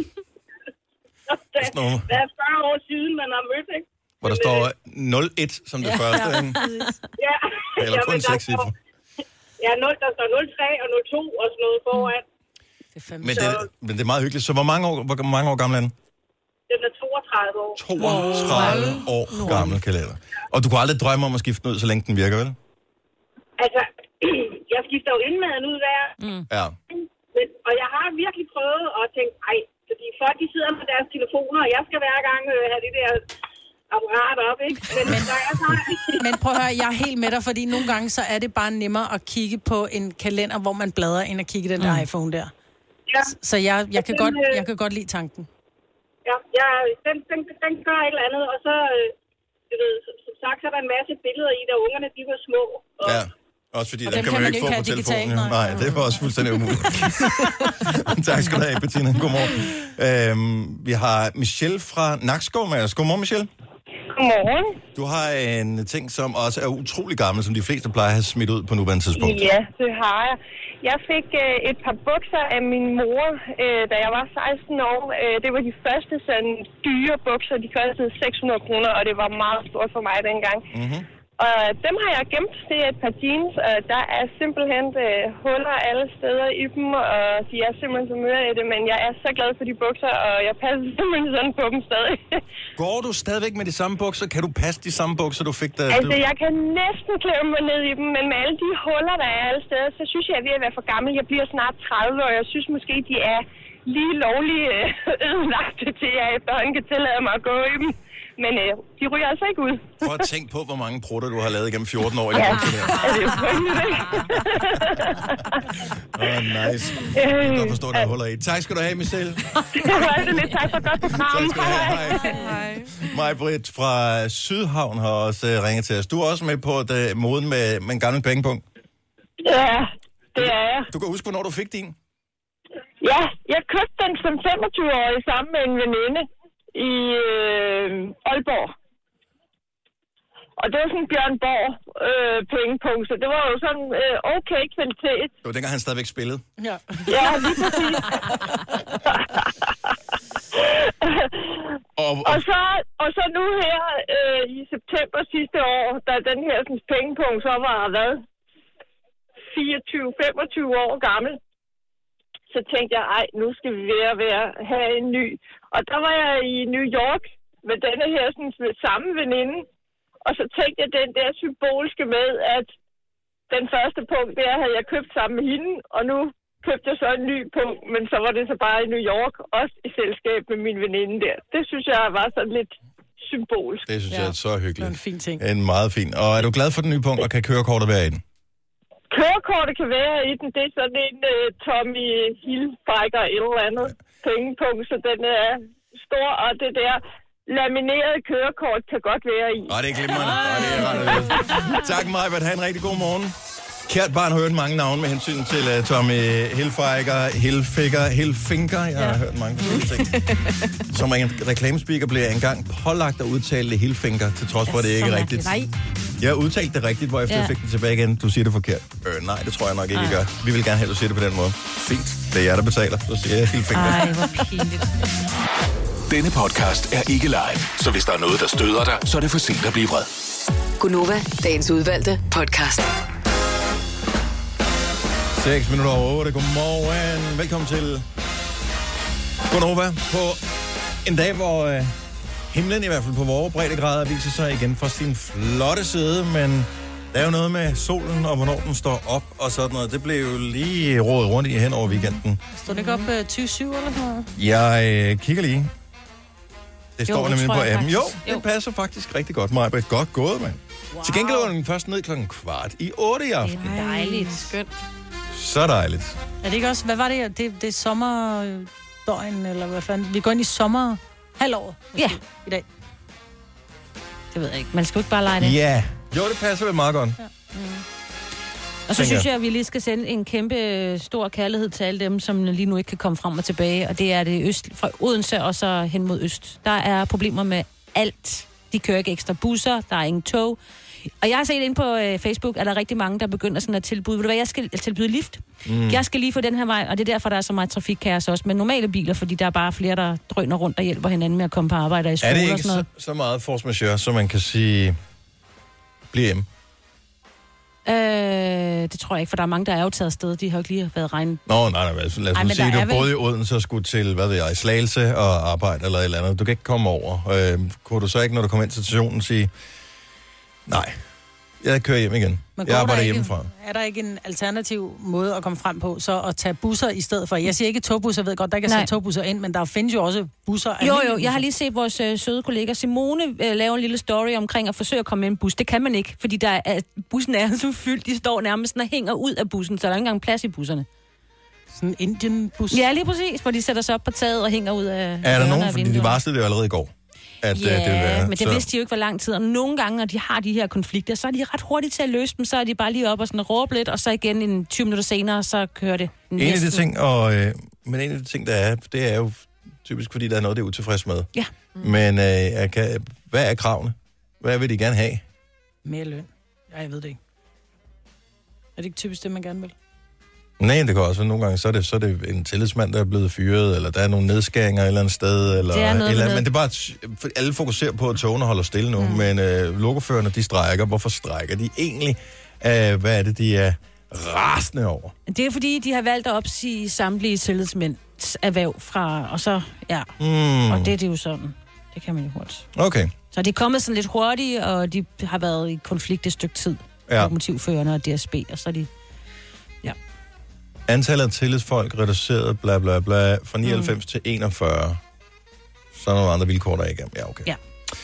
der er fyrre år siden, man har mødt, ikke? Hvor der står nul et som det ja. første, ikke? Ja. Eller kun ja, seks cifre. Ja, nul, der står nul tre og nul to og sådan noget foran. Det er fandme men, det, men det er meget hyggeligt. Så hvor mange år, hvor mange år gammel er den? Den er toogtredive år. toogtredive år gammel kalender. Og du kunne aldrig drømme om at skifte den ud, så længe den virker, vel? Altså, jeg skifter jo indmaden ud hver. Mm. Ja. Men, og jeg har virkelig prøvet at tænke, ej, fordi folk de sidder med deres telefoner, og jeg skal hver gang øh, have det der apparat op, ikke? Men, men, der er så... men prøv at høre, jeg er helt med dig, fordi nogle gange så er det bare nemmere at kigge på en kalender, hvor man bladrer, end at kigge den der mm. iPhone der. Ja. Så jeg, jeg, kan godt, jeg kan godt lide tanken. Ja, ja den, den, den gør et eller andet, og så, øh, du ved, som, som sagt, så er der en masse billeder i, der ungerne, de var små. Og, ja, også fordi, og der kan man jo ikke få på telefonen. Nej. nej, det var også fuldstændig umuligt. Tak skal du have, Bettina. Godmorgen. Øhm, vi har Michelle fra Nakskov med os. Godmorgen, Michelle. Godmorgen. Du har en ting, som også er utrolig gammel, som de fleste plejer at have smidt ud på nuværende tidspunkt. Ja, det har jeg. Jeg fik øh, et par bukser af min mor, øh, da jeg var seksten år. Øh, det var de første sådan dyre bukser. De kostede seks hundrede kroner, og det var meget stort for mig dengang. Mm-hmm. Og dem har jeg gemt. Det er et par jeans, og der er simpelthen øh, huller alle steder i dem, og de er simpelthen så møre i det, men jeg er så glad for de bukser, og jeg passer simpelthen sådan på dem stadig. Går du stadigvæk med de samme bukser? Kan du passe de samme bukser, du fik der? Altså, jeg kan næsten klemme mig ned i dem, men med alle de huller, der er alle steder, så synes jeg, at jeg er ved at være for gammel. Jeg bliver snart tredive, og jeg synes måske, de er lige lovlige ødelagte til, at jeg efterhånden kan tillade mig at gå i dem. Men øh, de ryger altså ikke ud. Prøv at tænke på, hvor mange prutter du har lavet gennem fjorten år. I ja, det er jo frygteligt, ikke? Åh, oh, nice. Jeg kan godt forstå, at der holder i. Tak skal du have, Michelle. Det var det lidt. Tak for godt program. Tak skal du have. Hej. Hej. Maj-Britt fra Sydhavn har også uh, ringet til os. Du er også med på det uh, moden med, med en gammel pengepunkt. Ja, det er jeg. Du kan huske, hvornår du fik din? Ja, jeg købte den som femogtyve-årig sammen med en veninde i øh, Aalborg. Og det var sådan en Bjørn Borg øh, pengepunkt, så det var jo sådan øh, okay kvalitet. Det var dengang, han stadigvæk spillede. Ja, ja lige præcis. og, og... Og, så, og så nu her øh, i september sidste år, da den her sådan, pengepunkt så var været fireogtyve til femogtyve år gammel, så tænkte jeg, ej, nu skal vi være ved at have en ny. Og der var jeg i New York med denne her sådan, samme veninde. Og så tænkte jeg den der symbolske med, at den første punkt der havde jeg købt sammen med hende. Og nu købte jeg så en ny punkt, men så var det så bare i New York, også i selskab med min veninde der. Det synes jeg var sådan lidt symbolsk. Det synes ja. jeg er så hyggeligt. Det er en fin ting. En meget fin. Og er du glad for den nye punkt, og kan kørekortet være i den? Kørekortet kan være i den. Det er sådan en uh, Tommy Hilfiger et eller andet ja. pengepunkt, så den er stor, og det der laminerede kørekort kan godt være i. Åh, det er glimrende. Åh, det er ret. Tak, Maj-Britt. Ha' en rigtig god morgen. Kært barn har hørt mange navne med hensyn til uh, Tommy Hilfiger, Hilfiger, Hilfinger. Jeg har ja. hørt mange forskellige ting. Som en reklamespeaker blev jeg engang pålagt at udtale det Hilfinger, til trods for, at det ikke er rigtigt. Nej. Jeg udtalte det rigtigt, hvorefter ja. jeg fik det tilbage igen. Du siger det forkert. Øh, nej, det tror jeg nok ikke, I gør. Vi vil gerne have, at du siger det på den måde. Fint. Det er jer, der betaler. Så siger jeg Hilfinger. Ej, hvor pinligt. Denne podcast er ikke live, så hvis der er noget, der støder dig, så er det for sent at blive vred. Gunova, dagens udvalgte podcast. seks minutter over otte. Godmorgen. Velkommen til Gunova på en dag, hvor øh, himlen i hvert fald på vores breddegrader viser sig igen fra sin flotte side, men der er jo noget med solen og hvornår den står op og sådan noget. Det blev jo lige rådet rundt i hen over weekenden. Står det ikke op uh, tyve syv eller noget? Jeg øh, kigger lige. Det Jo, står det nemlig tror på jeg appen. Jo, faktisk. det passer faktisk rigtig godt, Maja. Godt gået, mand. Wow. Til gengæld var den først ned klokken kvart i otte i aften. Det er dejligt. Skønt. Så dejligt. Er det ikke også, hvad var det? Det, det er sommerdøgn, eller hvad fanden? Vi går ind i sommer halvår Ja. i dag. Det ved jeg ikke. Man skal jo ikke bare lege det. Ja. Jo, det passer vel meget godt. Ja. Mm. Og så synes jeg, at vi lige skal sende en kæmpe stor kærlighed til alle dem, som lige nu ikke kan komme frem og tilbage. Og det er det øst, fra Odense og så hen mod øst. Der er problemer med alt. De kører ikke ekstra busser, der er ingen tog. Og jeg har set ind på øh, Facebook, at der er rigtig mange, der begynder sådan at tilbyde. Ved du hvad, jeg skal tilbyde lift. Mm. Jeg skal lige få den her vej, og det er derfor, der er så meget trafikkaos også. Men normale biler, fordi der er bare flere, der drøner rundt og hjælper hinanden med at komme på arbejde og i skole er det og ikke sådan noget. så, så meget force majeure, så man kan sige, bliv hjemme? Øh, det tror jeg ikke, for der er mange, der er jo taget afsted. De har jo ikke lige været regnet. Nå, nej, nej, lad os Ej, Ej, men sige, der du er både vel- i Odense og skulle til, hvad ved jeg, Slagelse og arbejde eller et eller andet. Du kan ikke komme over. Øh, kunne du så ikke, når du kommer ind til stationen, sige, nej, jeg kører hjem igen. Men Jeg går arbejder der ikke- hjemmefra. Er der ikke en alternativ måde at komme frem på, så at tage busser i stedet for? Jeg siger ikke togbusser, jeg ved godt, der ikke er Nej. sat togbusser ind, men der findes jo også busser. Jo, almindelige jo, jeg har busser. lige set vores øh, søde kollega Simone øh, lave en lille story omkring at forsøge at komme med en bus. Det kan man ikke, fordi der er, bussen er så fyldt. De står nærmest og hænger ud af bussen, så der er ikke engang plads i busserne. Sådan en Indian-bus? Ja, lige præcis, hvor de sætter sig op på taget og hænger ud af Er der dørene nogen, og fordi de vinduerne. varslede det jo allerede i går, at Ja, øh, det vil være. men det så- vidste de jo ikke, hvor lang tid. Og nogle gange, når de har de her konflikter, så er de ret hurtige til at løse dem. Så er de bare lige op og sådan råbe lidt, og så igen en tyve minutter senere, så kører det En af næsten. de ting, og, øh, men en af de ting, der er, det er jo typisk, fordi der er noget, det er utilfreds med. Ja. Mm. Men øh, jeg kan, hvad er kravene? Hvad vil de gerne have? Mere løn. Ja, jeg ved det ikke. Er det ikke typisk det, man gerne vil? Nej, det kan også være nogle gange, så er, det, så er det en tillidsmand, der er blevet fyret, eller der er nogle nedskæringer et eller andet sted, eller, Det er noget eller med men det er bare, at for alle fokuserer på, at togene holder stille nu, mm. men øh, lokoførerne, de strækker. Hvorfor strækker de egentlig? Øh, hvad er det, de er rasende over? Det er fordi, de har valgt at opsige samtlige tillidsmænds erhverv fra, og så, ja, Mm. og det er det jo sådan. Det kan man jo hurtigt. Okay. Så de er kommet sådan lidt hurtigt, og de har været i konflikt et stykke tid. Ja. Lokomotivførerne og D S B, og så er de... Antallet af tillidsfolk reduceret, bla bla bla, fra nioghalvfems mm. til enogfyrre. Så er der nogle andre vilkår, der er igennem. Ja, okay. Ja.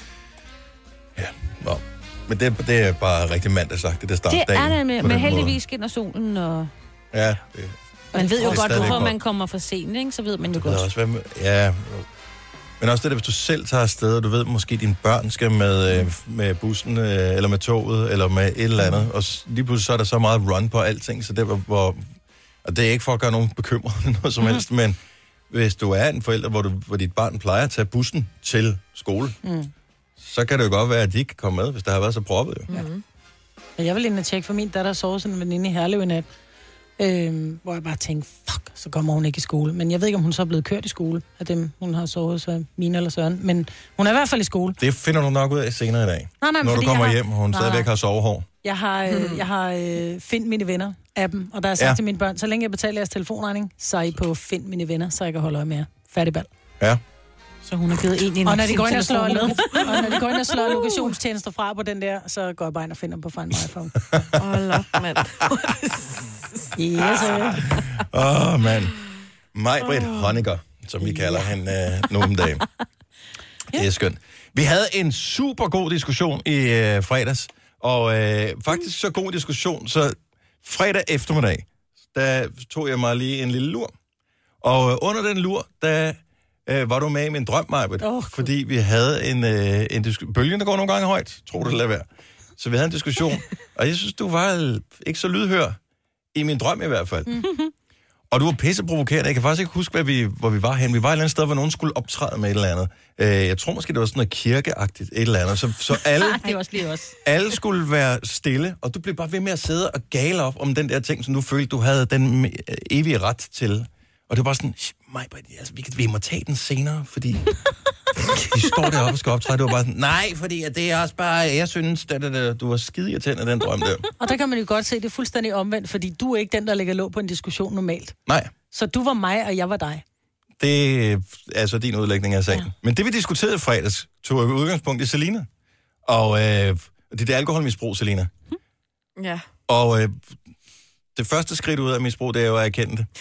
Ja, nå. Men det, det er bare rigtig mandagsagt, det der start Det dagen. er det med, på med den måde. heldigvis skinner solen, og Ja, det, man ved jo det er godt, stadigvæk hvorfor godt. man kommer for sent, ikke? Så ved man jo Det ved godt. også, hvad med, ja, jo. Men også det der, hvis du selv tager afsted, og du ved, måske dine børn skal med, øh, med bussen, øh, eller med toget, eller med et eller andet, og s- lige pludselig så er der så meget run på alting, så det var, hvor, og det er ikke for at gøre nogen bekymret, noget som helst, men hvis du er en forælder, hvor, du, hvor dit barn plejer at tage bussen til skole, Mm. så kan det jo godt være, at de ikke kan komme med, hvis der har været så proppet. Jo. Mm. Og jeg vil ind og tjekke for min datter sove sådan en veninde i Herlev i nat. Øhm, hvor jeg bare tænkte, fuck, så kommer hun ikke i skole. Men jeg ved ikke, om hun så er blevet kørt i skole af dem, hun har sovet, så Mine eller Søren. Men hun er i hvert fald i skole. Det finder du nok ud af senere i dag. Nej, nej, når du fordi kommer jeg har- hjem, og hun Nej, stadigvæk nej. har sovehår. Jeg har, øh, jeg har øh, Find mine venner appen, og der er sagt Ja. ja. til mine børn, så længe jeg betaler jeres telefonregning, så er I på Find mine venner, så jeg kan holde øje med jer. Færdigbald. Ja. Så hun har givet en i Og når de går ind og slår, telefon. og når de går ind og slår lokationstjenester fra på den der, så går jeg bare ind og finder dem på Find My iPhone. Hold op, mand. Yes, sir. Åh, oh, mand. Maj-Britt Honecker, som vi kalder hende øh, nu om dagen. Det er skønt. Vi havde en super god diskussion i øh, fredags, og øh, faktisk så god diskussion, så fredag eftermiddag, der tog jeg mig lige en lille lur. Og øh, under den lur, der øh, var du med i min drøm, Maj-Britt, Åh, fordi vi havde en, øh, en diskussion. Bølgen, der går nogle gange højt, tror du det lader være. Så vi havde en diskussion, og jeg synes, du var øh, ikke så lydhør, i min drøm i hvert fald. Og du var pisseprovokerende. Jeg kan faktisk ikke huske, hvad vi, hvor vi var hen. Vi var et eller andet sted, hvor nogen skulle optræde med et eller andet. Øh, jeg tror måske, det var sådan noget kirkeagtigt et eller andet. Så, så alle, Det er også lige også. alle skulle være stille, og du blev bare ved med at sidde og gale op om den der ting, som du følte, du havde den øh, evige ret til. Og det var bare sådan, Maj-Britt, altså, vi, kan- vi må tage den senere, fordi De står deroppe og skal optræde. Det var bare sådan, nej, fordi det er også bare, jeg synes, at det, du var skide irriterende, den drøm der. Og der kan man jo godt se, det er fuldstændig omvendt, fordi du er ikke den, der lægger låg på en diskussion normalt. Nej. Så du var mig, og jeg var dig. Det er altså din udlægning af sagen. Ja. Men det, vi diskuterede i fredags, tog udgangspunkt i Selina. Og øh, det er alkoholmisbrug, Selina. Ja. Og øh, det første skridt ud af misbrug, det er jo at erkende det.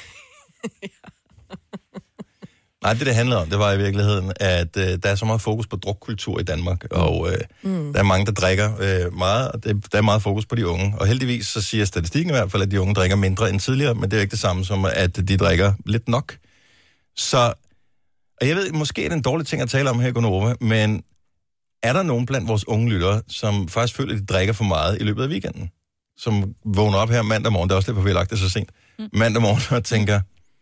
Nej, det det handler om, det var i virkeligheden, at øh, der er så meget fokus på drukkultur i Danmark, og øh, mm. der er mange, der drikker øh, meget, og det, der er meget fokus på de unge. Og heldigvis så siger statistikken i hvert fald, at de unge drikker mindre end tidligere, men det er ikke det samme som, at de drikker lidt nok. Så, og jeg ved, måske er det en dårlig ting at tale om her i Gonova, men er der nogen blandt vores unge lyttere, som faktisk føler, at de drikker for meget i løbet af weekenden? Som vågner op her mandag morgen, det er også lidt på velagt, det er så sent, mm. mandag morgen og tænker,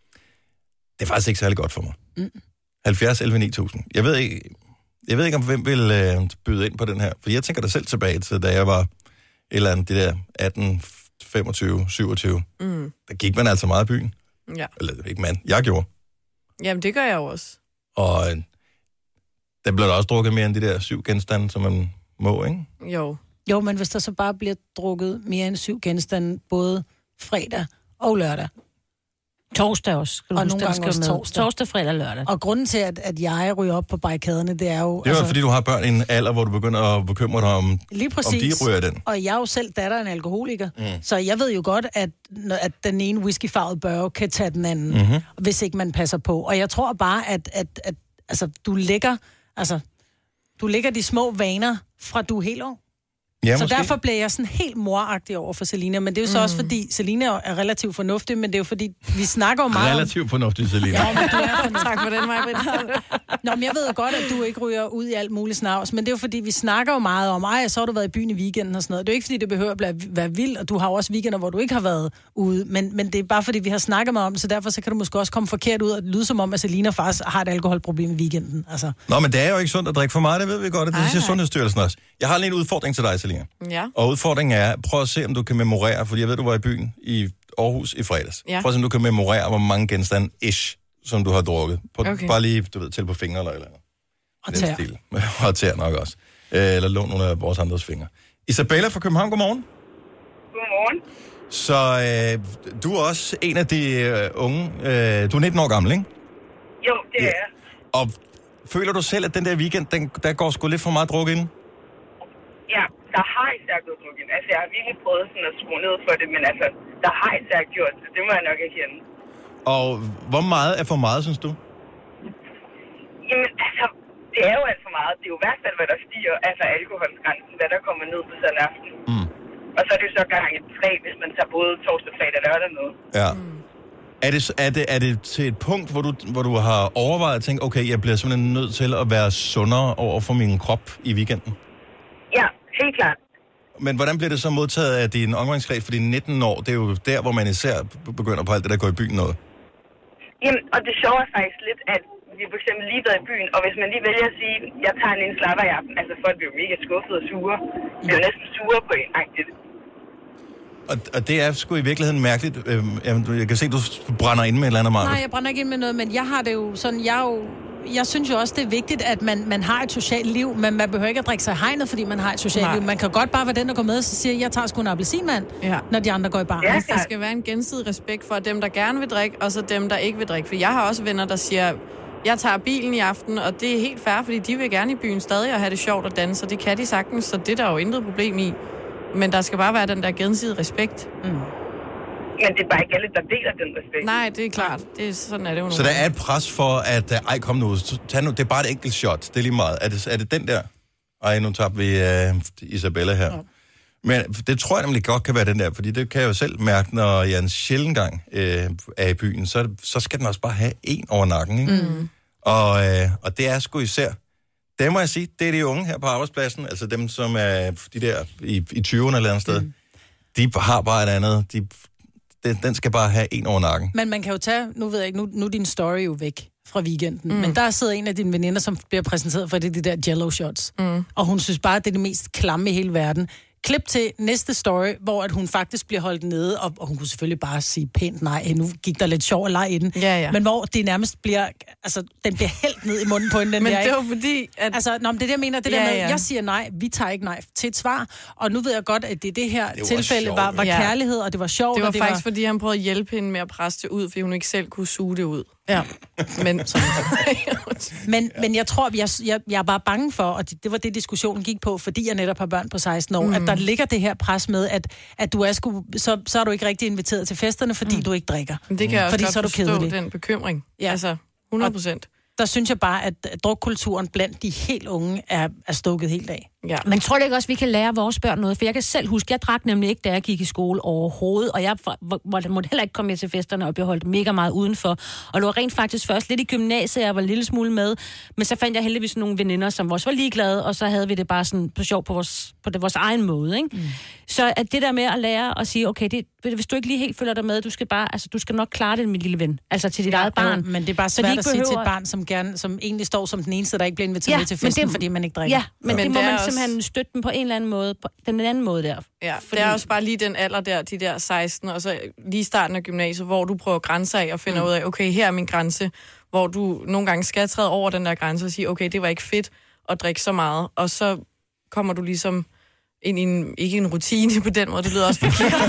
det er faktisk ikke særlig godt for mig. Mm. halvfjerds elleve ni tusind. Jeg ved ikke, jeg ved ikke om hvem vil øh, byde ind på den her, for jeg tænker da selv tilbage til, da jeg var et eller andet, det der atten, femogtyve, syvogtyve. Mm. Der gik man altså meget i byen. Ja. Eller ikke man, jeg gjorde. Jamen, det gør jeg jo også. Og øh, der blev der også drukket mere end de der syv genstande, som man må, ikke? Jo. Jo, men hvis der så bare bliver drukket mere end syv genstande, både fredag og lørdag. Torsdag også. Skal du og huske, nogle gange også med. torsdag. Torsdag, fredag og lørdag. Og grunden til, at, at jeg ryger op på barrikaderne, det er jo... Det er jo altså, fordi, du har børn i en alder, hvor du begynder at bekymre dig om, lige præcis. om de ryger den. Og jeg er jo selv datter af en alkoholiker. Mm. Så jeg ved jo godt, at, at den ene whiskyfarvede børge kan tage den anden, mm-hmm. hvis ikke man passer på. Og jeg tror bare, at, at, at altså, du lægger... Altså, du lægger de små vaner fra du er helt ung. Ja, så måske. derfor bliver jeg sådan helt moragtig over for Selina. Men det er jo så mm. også fordi, Selina er relativt fornuftig, men det er jo fordi, vi snakker jo meget relativt fornuftig, Selina. Ja, men du er fornuftig. Tak for den, Maja. Nå, men jeg ved jo godt, at du ikke ryger ud i alt muligt snavs, men det er jo fordi, vi snakker jo meget om, ej, så har du været i byen i weekenden og sådan noget. Det er jo ikke fordi, det behøver at være vildt, og du har jo også weekender, hvor du ikke har været ude, men, men det er bare fordi, vi har snakket meget om det, så derfor så kan du måske også komme forkert ud og lyde som om, at Selina faktisk har et alkoholproblem i weekenden. Altså. Nå, men det er jo ikke sundt at drikke for meget, det ved vi godt, og det ej, siger Sundhedsstyrelsen også. Jeg har lige en udfordring til dig, Selina. Ja. Og udfordringen er, prøv at se, om du kan memorere, fordi jeg ved, du var i byen i Aarhus i fredags. Ja. Prøv at se, om du kan memorere, hvor mange genstande ish, som du har drukket. På, okay. Bare lige, du ved, til på fingre eller eller andet. Og tær. Og tær nok også. Eller lån nogle af vores andres fingre. Isabella fra København, godmorgen. Godmorgen. Så øh, du er også en af de øh, unge. Øh, du er nitten år gammel, ikke? Jo, det ja. er jeg. Og føler du selv, at den der weekend, den, der går sgu lidt for meget druk ind? Ja, der har især gået druk ind. Altså, jeg har virkelig prøvet sådan at skrue ned for det, men altså, der har især gjort det. Det må jeg nok erkende. Og hvor meget er for meget, synes du? Jamen, altså, det er jo alt for meget. Det er jo i hvert fald, hvad der stiger, altså alkoholsgrænsen, hvad der kommer ned på sådan en aften. Mm. Og så er det jo så gange tre, hvis man tager både torsdag, fredag og lørdag med. Ja. Mm. Er det, er, det, er det til et punkt, hvor du, hvor du har overvejet at tænke, okay, jeg bliver simpelthen nødt til at være sundere over for min krop i weekenden? Ja, helt klart. Men hvordan bliver det så modtaget af din omgangskreds? Fordi nitten år, det er jo der, hvor man især begynder på alt det, der går i byen noget. Jamen, og det sjove er faktisk lidt, at vi for eksempel lige været i byen, og hvis man lige vælger at sige, jeg tager en lille slapper i aften, altså folk bliver jo mega skuffede og sure. De bliver næsten sure på en agtigt. Og, og det er sgu i virkeligheden mærkeligt. Øhm, jeg kan se, at du brænder ind med et eller andet, Marve. Nej, jeg brænder ikke ind med noget, men jeg har det jo sådan, jeg er jo... Jeg synes jo også, det er vigtigt, at man, man har et socialt liv, men man behøver ikke at drikke sig i hegnet, fordi man har et socialt Nej. liv. Man kan godt bare være den, der går med og siger, jeg tager sgu en appelsinmand, ja. når de andre går i bar. Ja, der skal være en gensidig respekt for dem, der gerne vil drikke, og så dem, der ikke vil drikke. For jeg har også venner, der siger, jeg tager bilen i aften, og det er helt fair, fordi de vil gerne i byen stadig og have det sjovt og danse, og det kan de sagtens, så det er der jo intet problem i. Men der skal bare være den der gensidige respekt. Mm. Men det er bare ikke alle, der deler den respekt. Nej, det er klart. Det er, sådan er det jo. Så der er et pres for, at ej, kom nu, tag nu, det er bare et enkelt shot. Det er lige meget. Er det, er det den der? Ej, nu tabte vi uh, Isabella her. Ja. Men det tror jeg nemlig godt kan være den der, fordi det kan jeg jo selv mærke, når jeg en sjælden gang uh, er i byen, så, så skal den også bare have en over nakken, ikke? Mm. Og, uh, og det er sgu især. Det må jeg sige, det er de unge her på arbejdspladsen, altså dem, som er de der i, i tyverne eller andet sted. Mm. De har bare et andet, de... Den, den skal bare have en over nakken. Men man kan jo tage, nu ved jeg ikke, nu, nu er din story jo væk fra weekenden, mm. men der sidder en af dine veninder, som bliver præsenteret for det, de der jello shots. Mm. Og hun synes bare, det er det mest klamme i hele verden. Klip til næste story, hvor at hun faktisk bliver holdt nede, og, og hun kunne selvfølgelig bare sige pænt nej, nu gik der lidt sjov og leg i den. Ja, ja. Men hvor det nærmest bliver, altså, den bliver hældt ned i munden på hende, den Men der, det ikke? var fordi, at... Altså, nå, men det er det, jeg mener, det Ja, der med, ja. jeg siger nej, vi tager ikke nej til et svar, og nu ved jeg godt, at det, det her Det var tilfælde sjovt, var, var ja. kærlighed, og det var sjovt. Det var og det faktisk, var... fordi han prøvede at hjælpe hende med at presse det ud, fordi hun ikke selv kunne suge det ud. Ja. Men, men, men jeg tror, jeg, jeg, jeg er bare bange for, og det, det var det, diskussionen gik på, fordi jeg netop har børn på seksten år, mm. at der ligger det her pres med, at, at du er sku, så, så er du ikke rigtig inviteret til festerne, fordi mm. du ikke drikker. Men det kan jeg også fordi godt så er du forstå, kedelig. den bekymring. Ja. Altså, hundrede procent. Der synes jeg bare, at drukkulturen blandt de helt unge er, er stukket helt af. Ja. Men tror du ikke også, vi kan lære vores børn noget? For jeg kan selv huske, jeg drak nemlig ikke, da jeg gik i skole overhovedet, og jeg måtte heller ikke komme med til festerne og blive holdt mega meget udenfor. Og det var rent faktisk først lidt i gymnasiet, jeg var en lille smule med, men så fandt jeg heldigvis nogle veninder, som også var ligeglade, og så havde vi det bare sådan på sjov på vores, på det, vores egen måde, ikke? Mm. Så at det der med at lære at sige, okay, det, hvis du ikke lige helt følger dig med, du skal bare, altså du skal nok klare det, min lille ven, altså til dit Ja, eget barn. jo, men det er bare Så svært de at sige behøver... til et barn, som, gerne, som egentlig står som den eneste, der ikke bliver inviteret Ja, med til men festen, det- fordi man ikke drikker. Ja, men, men det må det er man også- simpelthen støtte dem på en eller anden måde, på den anden måde der. Ja, Fordi- det er også bare lige den alder der, de der seksten, og så lige starten af gymnasiet, hvor du prøver grænser af og finder mm. ud af, okay, her er min grænse, hvor du nogle gange skal træde over den der grænse og sige, okay, det var ikke fedt at drikke så meget, og så kommer du ligesom ind i en, ikke en rutine på den måde, det lyder også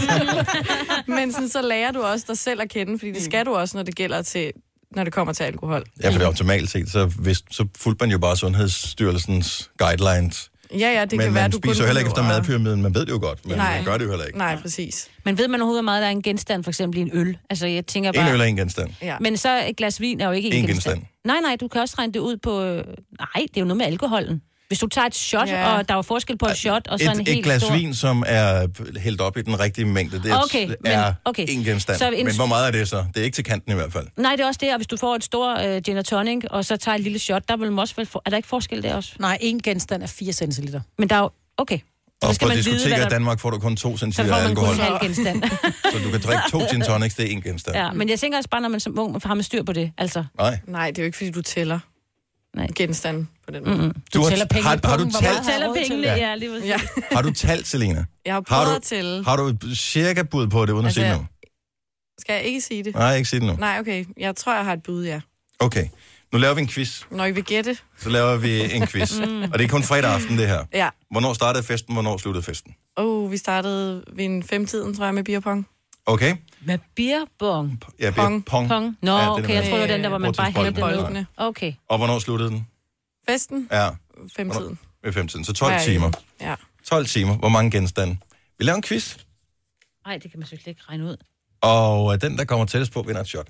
forkert, men sådan, så lærer du også dig selv at kende, fordi det skal du også, når det gælder til, når det kommer til alkohol. Ja, for det er optimalt set, så, hvis, så fulgte man jo bare Sundhedsstyrelsens guidelines. Ja, ja, det men kan man være, du spiser kun jo heller ikke efter behøver- madpyramiden, man ved det jo godt, men Nej. man gør det jo heller ikke. Nej, præcis. Men ved man overhovedet, hvor meget der er en genstand, for eksempel i en øl? Altså, jeg tænker En bare... øl er en genstand. Ja. Men så et glas vin er jo ikke en, En genstand. genstand. Nej, nej, du kan også regne det ud på... Nej, det er jo noget med alkoholen. Hvis du tager et shot, Ja. og der er jo forskel på et shot, og så en Et, helt et glas stor... vin, som er hældt op i den rigtige mængde, det er, Okay, men- er okay. en genstand. Så en- Men hvor meget er det så? Det er ikke til kanten i hvert fald. Nej, det er også det, og hvis du får et stort øh, gin og tonic, og så tager et lille shot, der vil man også vel få... Er der ikke forskel der også? Nej, en genstand er fire centiliter. Men der er jo... Okay. Så Og skal på man vide, diskoteker hvad i der... Danmark får du kun to Så centiliter får man alkohol. kun en halv genstand. Så du kan drikke to gin tonics, det er en genstand. Ja, men jeg tænker også bare, når man som ung har man styr på det, altså. Nej. Nej, det er jo ikke, fordi du tæller Nej. genstanden på den måde. Mm-mm. Du har, tæller penge har, i har du pungen, hvor talt, meget Du tæller råd til pengene, det. ja, lige præcis. Ja. har du talt, Selina? Jeg har Har prøvet du, at tælle. har du cirka bud på det, uden at Altså, sige noget? Skal jeg ikke sige det? Nej, ikke sige det nu. Nej, okay. Jeg tror, jeg har et bud, ja. Okay, nu laver vi en quiz. Når I vil gætte. Så laver vi en quiz. Og det er kun fredag aften, det her. Ja. Hvornår startede festen, hvornår sluttede festen? Oh, vi startede ved en femtiden, tror jeg, med beerpong. Okay? Med beerbong. Ja, Pong. pong. Pong. Nå, Ja, det er okay, det, jeg man- tror, det var den, der, hvor man bare hældte Bordtennisbolden. det ned. Boldene. Okay. Og hvornår sluttede den? Festen? Ja, Femtiden. ved femtiden. Så tolv Ja, timer. Ja. tolv timer. Hvor mange genstande? Vi laver en quiz, Nej, det kan man selvfølgelig ikke regne ud. og øh, den, der kommer tættest på, vinder et shot.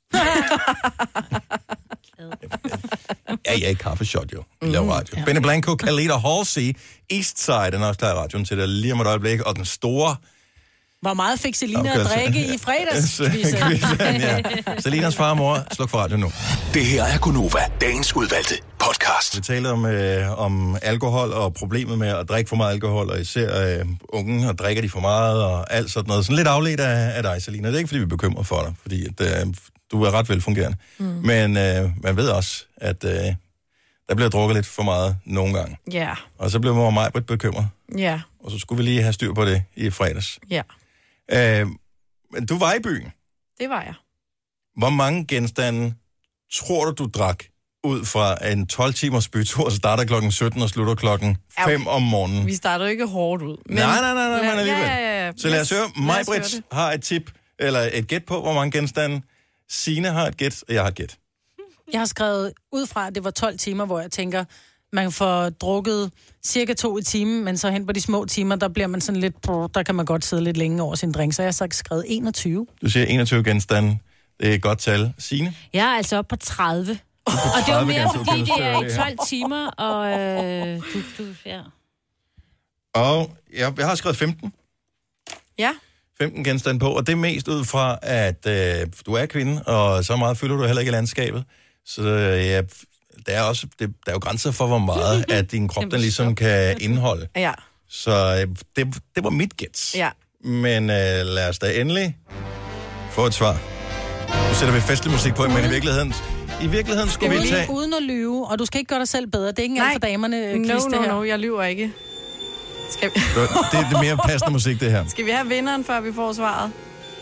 Ja, ja, kaffeshot jo. Vi laver radio. Ja. Benny Blanco, Khalid og Halsey, Eastside, den er også klar i radioen til det lige om et øjeblik. Og den store... Hvor meget fik Selina at Afgørelse. drikke i fredags? Quizzen, ja. Selinas far og mor, sluk for radio nu. Det her er Gunova, dagens udvalgte podcast. Vi taler om, øh, om alkohol og problemet med at drikke for meget alkohol, og især øh, unge, og drikker de for meget, og alt sådan noget. Sådan lidt afledt af, af dig, Selina. Det er ikke, fordi vi er bekymret for dig, fordi at, øh, du er ret velfungerende. Mm. Men øh, man ved også, at øh, der bliver drukket lidt for meget nogle gange. Ja. Og så blev mor og mig bekymret, Ja. og så skulle vi lige have styr på det i fredags. Ja. Øh, men du var i byen. Det var jeg. Hvor mange genstande tror du, du drak ud fra en tolv timers bytur, starter klokken sytten og slutter klokken fem om morgenen? Vi starter jo ikke hårdt ud. Men... Nej, nej, nej, nej, men alligevel. Ja, ja, ja. Så lad os høre. Lad os høre Maj-Brit det. har et tip, eller et gæt på, hvor mange genstande. Signe har et gæt, og jeg har et gæt. Jeg har skrevet ud fra, at det var tolv timer, hvor jeg tænker, man får drukket cirka to i timen, men så hen på de små timer, der bliver man sådan lidt, der kan man godt sidde lidt længe over sin drink. Så jeg har sagt skrevet enogtyve. Du siger enogtyve genstande. Det er et godt tal. Signe? Jeg er altså oppe på tredive. Og det var tredive mere, genstande. fordi det er i tolv timer, og øh, du, du, ja. Og jeg, jeg har skrevet femten. Ja. femten genstande på, og det er mest ud fra, at øh, du er kvinde, og så meget fylder du heller ikke i landskabet. Så øh, ja, der er også det, der er jo grænser for, hvor meget at din krop, den ligesom kan indeholde. Ja. Så øh, det, det var mit gæt. Ja. Men øh, lad os da endelig få et svar. Nu sætter vi festlig musik på, men i virkeligheden, i virkeligheden skulle vi Uden, tage... uden at lyve, og du skal ikke gøre dig selv bedre. Det er ikke engang Nej. for damerne, No, quiz, det no, her. no, jeg lyver ikke. Skal vi... Det er det mere passende musik, det her. Skal vi have vinderen, før vi får svaret?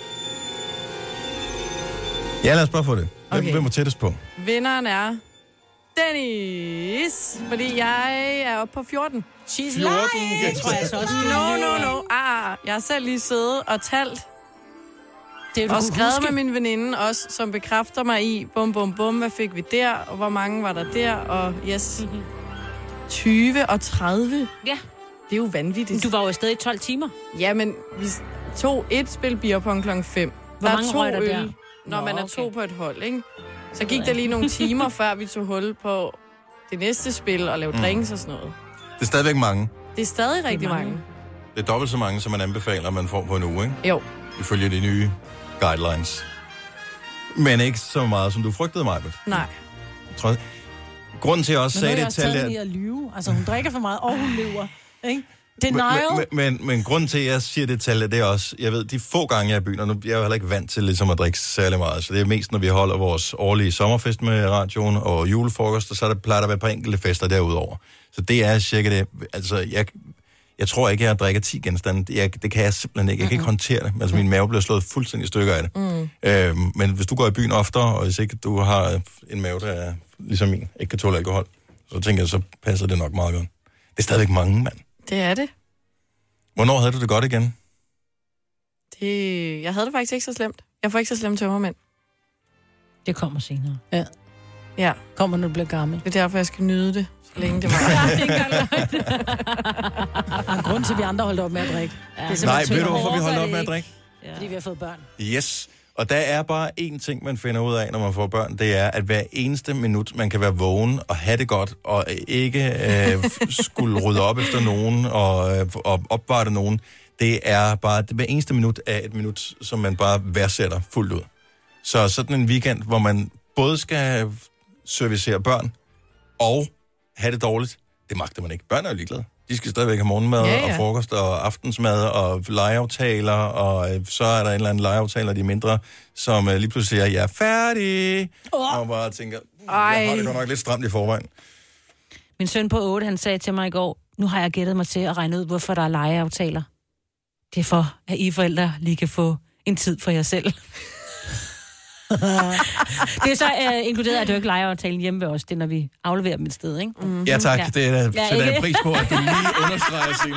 Ja, lad os bare få det. Hvem, Okay. hvem er tættest på? Vinderen er Dennis, fordi jeg er oppe på fjorten. She's fjorten, lying! ja. Det tror jeg så også. No, no, no. Ah, jeg har selv lige siddet og talt. Det er, du og kunne skrevet huske. med min veninde også, som bekræfter mig i, bum, bum, bum, hvad fik vi der, og hvor mange var der der, og yes, Mhm. tyve og tredive. Ja. Det er jo vanvittigt. Du var jo afsted i tolv timer. Ja, men vi tog et spil beerpong klokken fem. Hvor der mange er to røg der øl, der? når Nå, man er okay. to på et hold, ikke? Så gik der lige nogle timer, før vi tog hul på det næste spil og lavede Mm. drinks og sådan noget. Det er stadigvæk mange. Det er stadig rigtig mange. Det er dobbelt så mange, som man anbefaler, man får på en uge, ikke? Jo. Ifølge de nye guidelines. Men ikke så meget, som du frygtede, Majbert. Nej. Tror jeg. Grunden til, at jeg også Men sagde nu er jeg det også tal... taget er- i at lyve. Altså, hun drikker for meget, og hun lever. Ikke? Men, Denial. men, men, men grunden til, at jeg siger det tal, det er også, jeg ved, de få gange, jeg er i byen, og nu jeg er jo heller ikke vant til ligesom at drikke særlig meget, så det er mest, når vi holder vores årlige sommerfest med radioen og julefrokost, og så er der, plejer der at være et par enkelte fester derudover. Så det er cirka det. Altså, jeg, jeg tror ikke, jeg drikker ti genstande. Jeg, det kan jeg simpelthen ikke. Jeg kan ikke håndtere det. Altså, min mave bliver slået fuldstændig i stykker af det. Mm. Øhm, men hvis du går i byen oftere, og hvis ikke du har en mave, der er ligesom min, ikke kan tåle alkohol, så tænker jeg, så passer det nok meget godt. Det er stadigvæk mange, mand. Det er det. Hvornår havde du det godt igen? det. Jeg havde det faktisk ikke så slemt. Jeg får ikke så slemt tømmermænd. Det kommer senere. Ja. Ja. Kommer, når du bliver gammel. Det er derfor, jeg skal nyde det, så længe det var. Ja, det er ikke engang løgn. Der er en grund til, at vi andre holdt op med at drikke. Ja. Det er Nej, simpelthen ved du, hvorfor vi tyndere. holder op med at drikke? Ja. Fordi vi har fået børn. Yes. Og der er bare én ting, man finder ud af, når man får børn, det er, at hver eneste minut, man kan være vågen og have det godt, og ikke øh, skulle rydde op efter nogen og, øh, og opvarte nogen, det er bare, det hver eneste minut er et minut, som man bare værdsætter fuldt ud. Så sådan en weekend, hvor man både skal servicere børn og have det dårligt, det magter man ikke. Børn er jo ligeglade. De skal stadigvæk have morgenmad Ja, ja. og frokost og aftensmad og legeaftaler, og øh, så er der en eller anden legeaftaler, de er mindre, som øh, lige pludselig siger, jeg er færdig, oh. og bare tænker, jeg har det godt nok lidt stramt i forvejen. Min søn på otte, han sagde til mig i går, nu har jeg gættet mig til at regne ud, hvorfor der er legeaftaler. Det er for, at I forældre lige kan få en tid for jer selv. Det er så uh, inkluderet, at du ikke legeaftalen hjemme ved os, det er, når vi afleverer dem et sted, ikke? Mm-hmm. Ja tak, Ja. det er, Ja, sætter jeg ikke? pris på, at du lige understreger, Signe.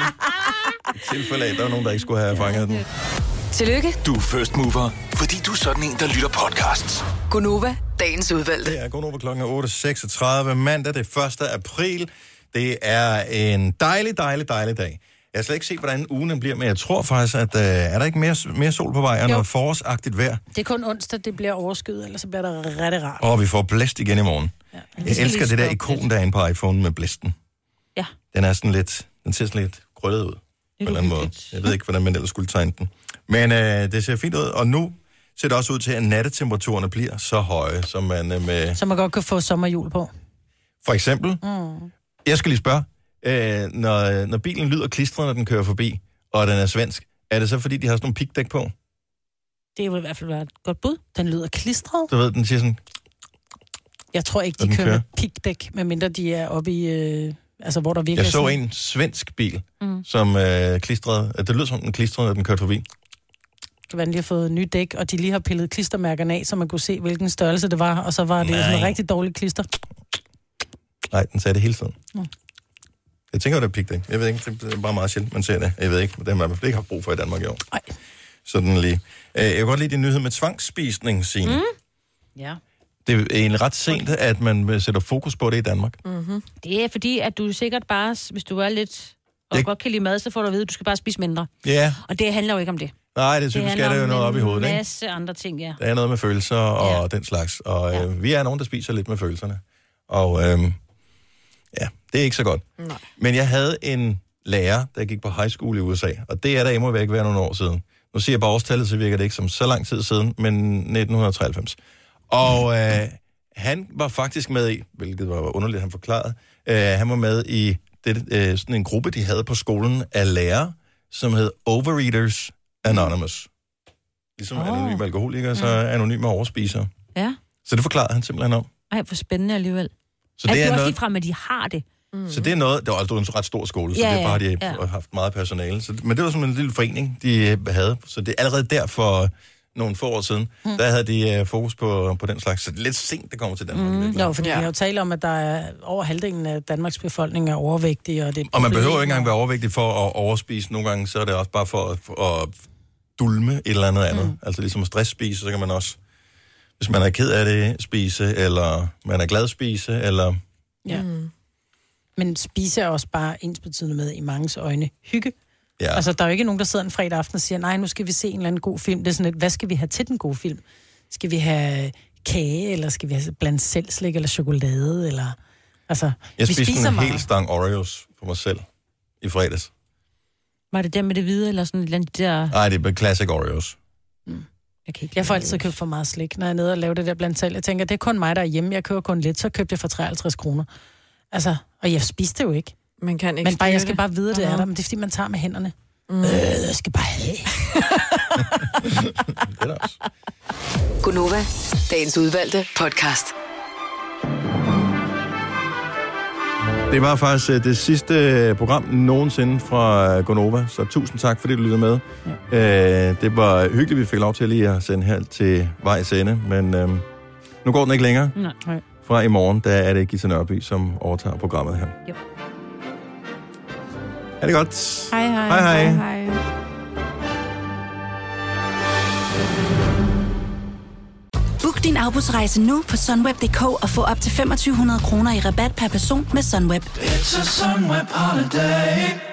I tilfælde af, at der er nogen, der ikke skulle have fanget den. Tillykke, Du er first mover, fordi du er sådan en, der lytter podcasts. Gunova, dagens udvalgte. Det er Gunova klokken otte seksogtredive mandag, det første april. Det er en dejlig, dejlig, dejlig dag. Jeg har slet ikke set, hvordan ugen bliver, men jeg tror faktisk, at øh, er der ikke mere, mere sol på vej og Jo. noget forårsagtigt vejr? Det er kun onsdag, det bliver overskyet, ellers så bliver det rigtig rart. Og vi får blæst igen i morgen. Ja. Jeg elsker det der ikon, der er inde på iPhone med blæsten. Ja. Den er sådan lidt, den ser sådan lidt krøllet ud. På en eller anden måde. Jeg ved ikke, hvordan man ellers skulle tegne den. Men øh, det ser fint ud, og nu ser det også ud til, at nattetemperaturerne bliver så høje, som man øh, med... Så man godt kan få sommerhjul på. For eksempel, Mm. jeg skal lige spørge, øh, når, når bilen lyder klistret, når den kører forbi, og den er svensk, er det så fordi, de har sådan nogle pigdæk på? Det vil i hvert fald være et godt bud. Den lyder klistret. Du ved, den siger sådan... Jeg tror ikke, Når de den kører med kører. pigdæk, medmindre de er oppe i... Øh, altså, hvor der virkelig Jeg så er sådan... en svensk bil, Mm. som øh, klistrede... Det lyder som den klistrede, når den kørte forbi. Det var, de har fået nye dæk, og de lige har pillet klistermærkerne af, så man kunne se, hvilken størrelse det var, og så var det Nej. sådan en rigtig dårlig klister. Nej, den sagde det hele tiden. Nå. Jeg tænker, det er pigdæk. Jeg ved ikke, det er bare meget sjældent, man ser det. Jeg ved ikke, det har man i hvert fald ikke haft brug for i Danmark i år. Nej. Sådan lige. Øh, Jeg kan godt lide din nyhed med tvangsspisning, Signe. Mm. Ja. Det er egentlig ret sent, at man sætter fokus på det i Danmark. Mm-hmm. Det er fordi, at du sikkert bare, hvis du er lidt og Det- godt kan lide mad, så får du at vide, at du skal bare spise mindre. Ja. Og det handler jo ikke om det. Nej, det typisk er det jo noget op i hovedet, en ikke? masse andre ting, ja. Der er noget med følelser og ja. den slags. Og ja. øh, vi er nogen, der spiser lidt med følelserne. Og øh, ja, det er ikke så godt. Nej. Men jeg havde en lærer, der gik på high school i U S A. Og det er der imod væk være nogle år siden. Nu siger jeg bare årstallet, så virker det ikke som så lang tid siden, men nitten treoghalvfems. Og øh, han var faktisk med i, hvilket var underligt, han forklarede, øh, han var med i det, øh, sådan en gruppe, de havde på skolen af lærere, som hed Overeaters Anonymous. Ligesom oh. anonyme alkoholikere, så anonyme overspisere. Ja. Så det forklarede han simpelthen om. Ej, hvor spændende alligevel. Så er det det er også noget... lige frem, at de har det? Mm. Så det er noget, det var altså en ret stor skole, så Ja, det er bare, de ja. har haft meget personale. Så, men det var som en lille forening, de havde. Så det er allerede der for nogle få år siden, mm. der havde de uh, fokus på, på den slags. Så det er lidt sent, det kommer til Danmark. Mm. Jo, fordi ja. vi har jo talt om, at der er over halvdelen af Danmarks befolkning er overvægtige. Og, det er og man behøver jo ikke engang være overvægtig for at overspise. Nogle gange så er det også bare for at, for at dulme et eller andet andet. Mm. Altså ligesom at stressspise, så kan man også, hvis man er ked af det, spise, eller man er glad spise, eller... Ja. Mm. Men spise er også bare ensbetydende med i manges øjne hygge. Ja. Altså, der er jo ikke nogen, der sidder en fredag aften og siger, nej, nu skal vi se en eller anden god film. Det er sådan et, hvad skal vi have til den gode film? Skal vi have kage, eller skal vi have blandt selv slik, eller chokolade, eller... Altså, jeg vi spiste spiser en meget. hel stang Oreos på mig selv i fredags. Var det der med det hvide, eller sådan lidt der... Nej, det er Classic Oreos. Mm. Jeg, kan ikke jeg får altid købt for meget slik, når jeg er nede og laver det der blandt selv. Jeg tænker, det er kun mig, der er hjemme. Jeg køber kun lidt, så købte jeg for treoghalvtreds kroner. Altså, og jeg spiste det jo ikke. Man kan ikke Men bare, jeg skal det. bare vide, det er der. Men det er, fordi man tager med hænderne. Mm. Øh, jeg skal bare have. Det er der også. Gunova, dagens udvalgte podcast. Det var faktisk uh, det sidste program nogensinde fra uh, Gonova, så tusind tak, fordi du lyttede med. Ja. Uh, det var hyggeligt, vi fik lov til lige at sende her til vejs ende, men uh, nu går den ikke længere. Nej. Fra i morgen, der er det Gita Nørby, som overtager programmet her. Yep. Er det godt? Hej, hej. Hej, hej. hej, hej. Book din afbudsrejse nu på sunweb punktum d k og få op til to tusind fem hundrede kroner i rabat per person med Sunweb. It's a Sunweb holiday.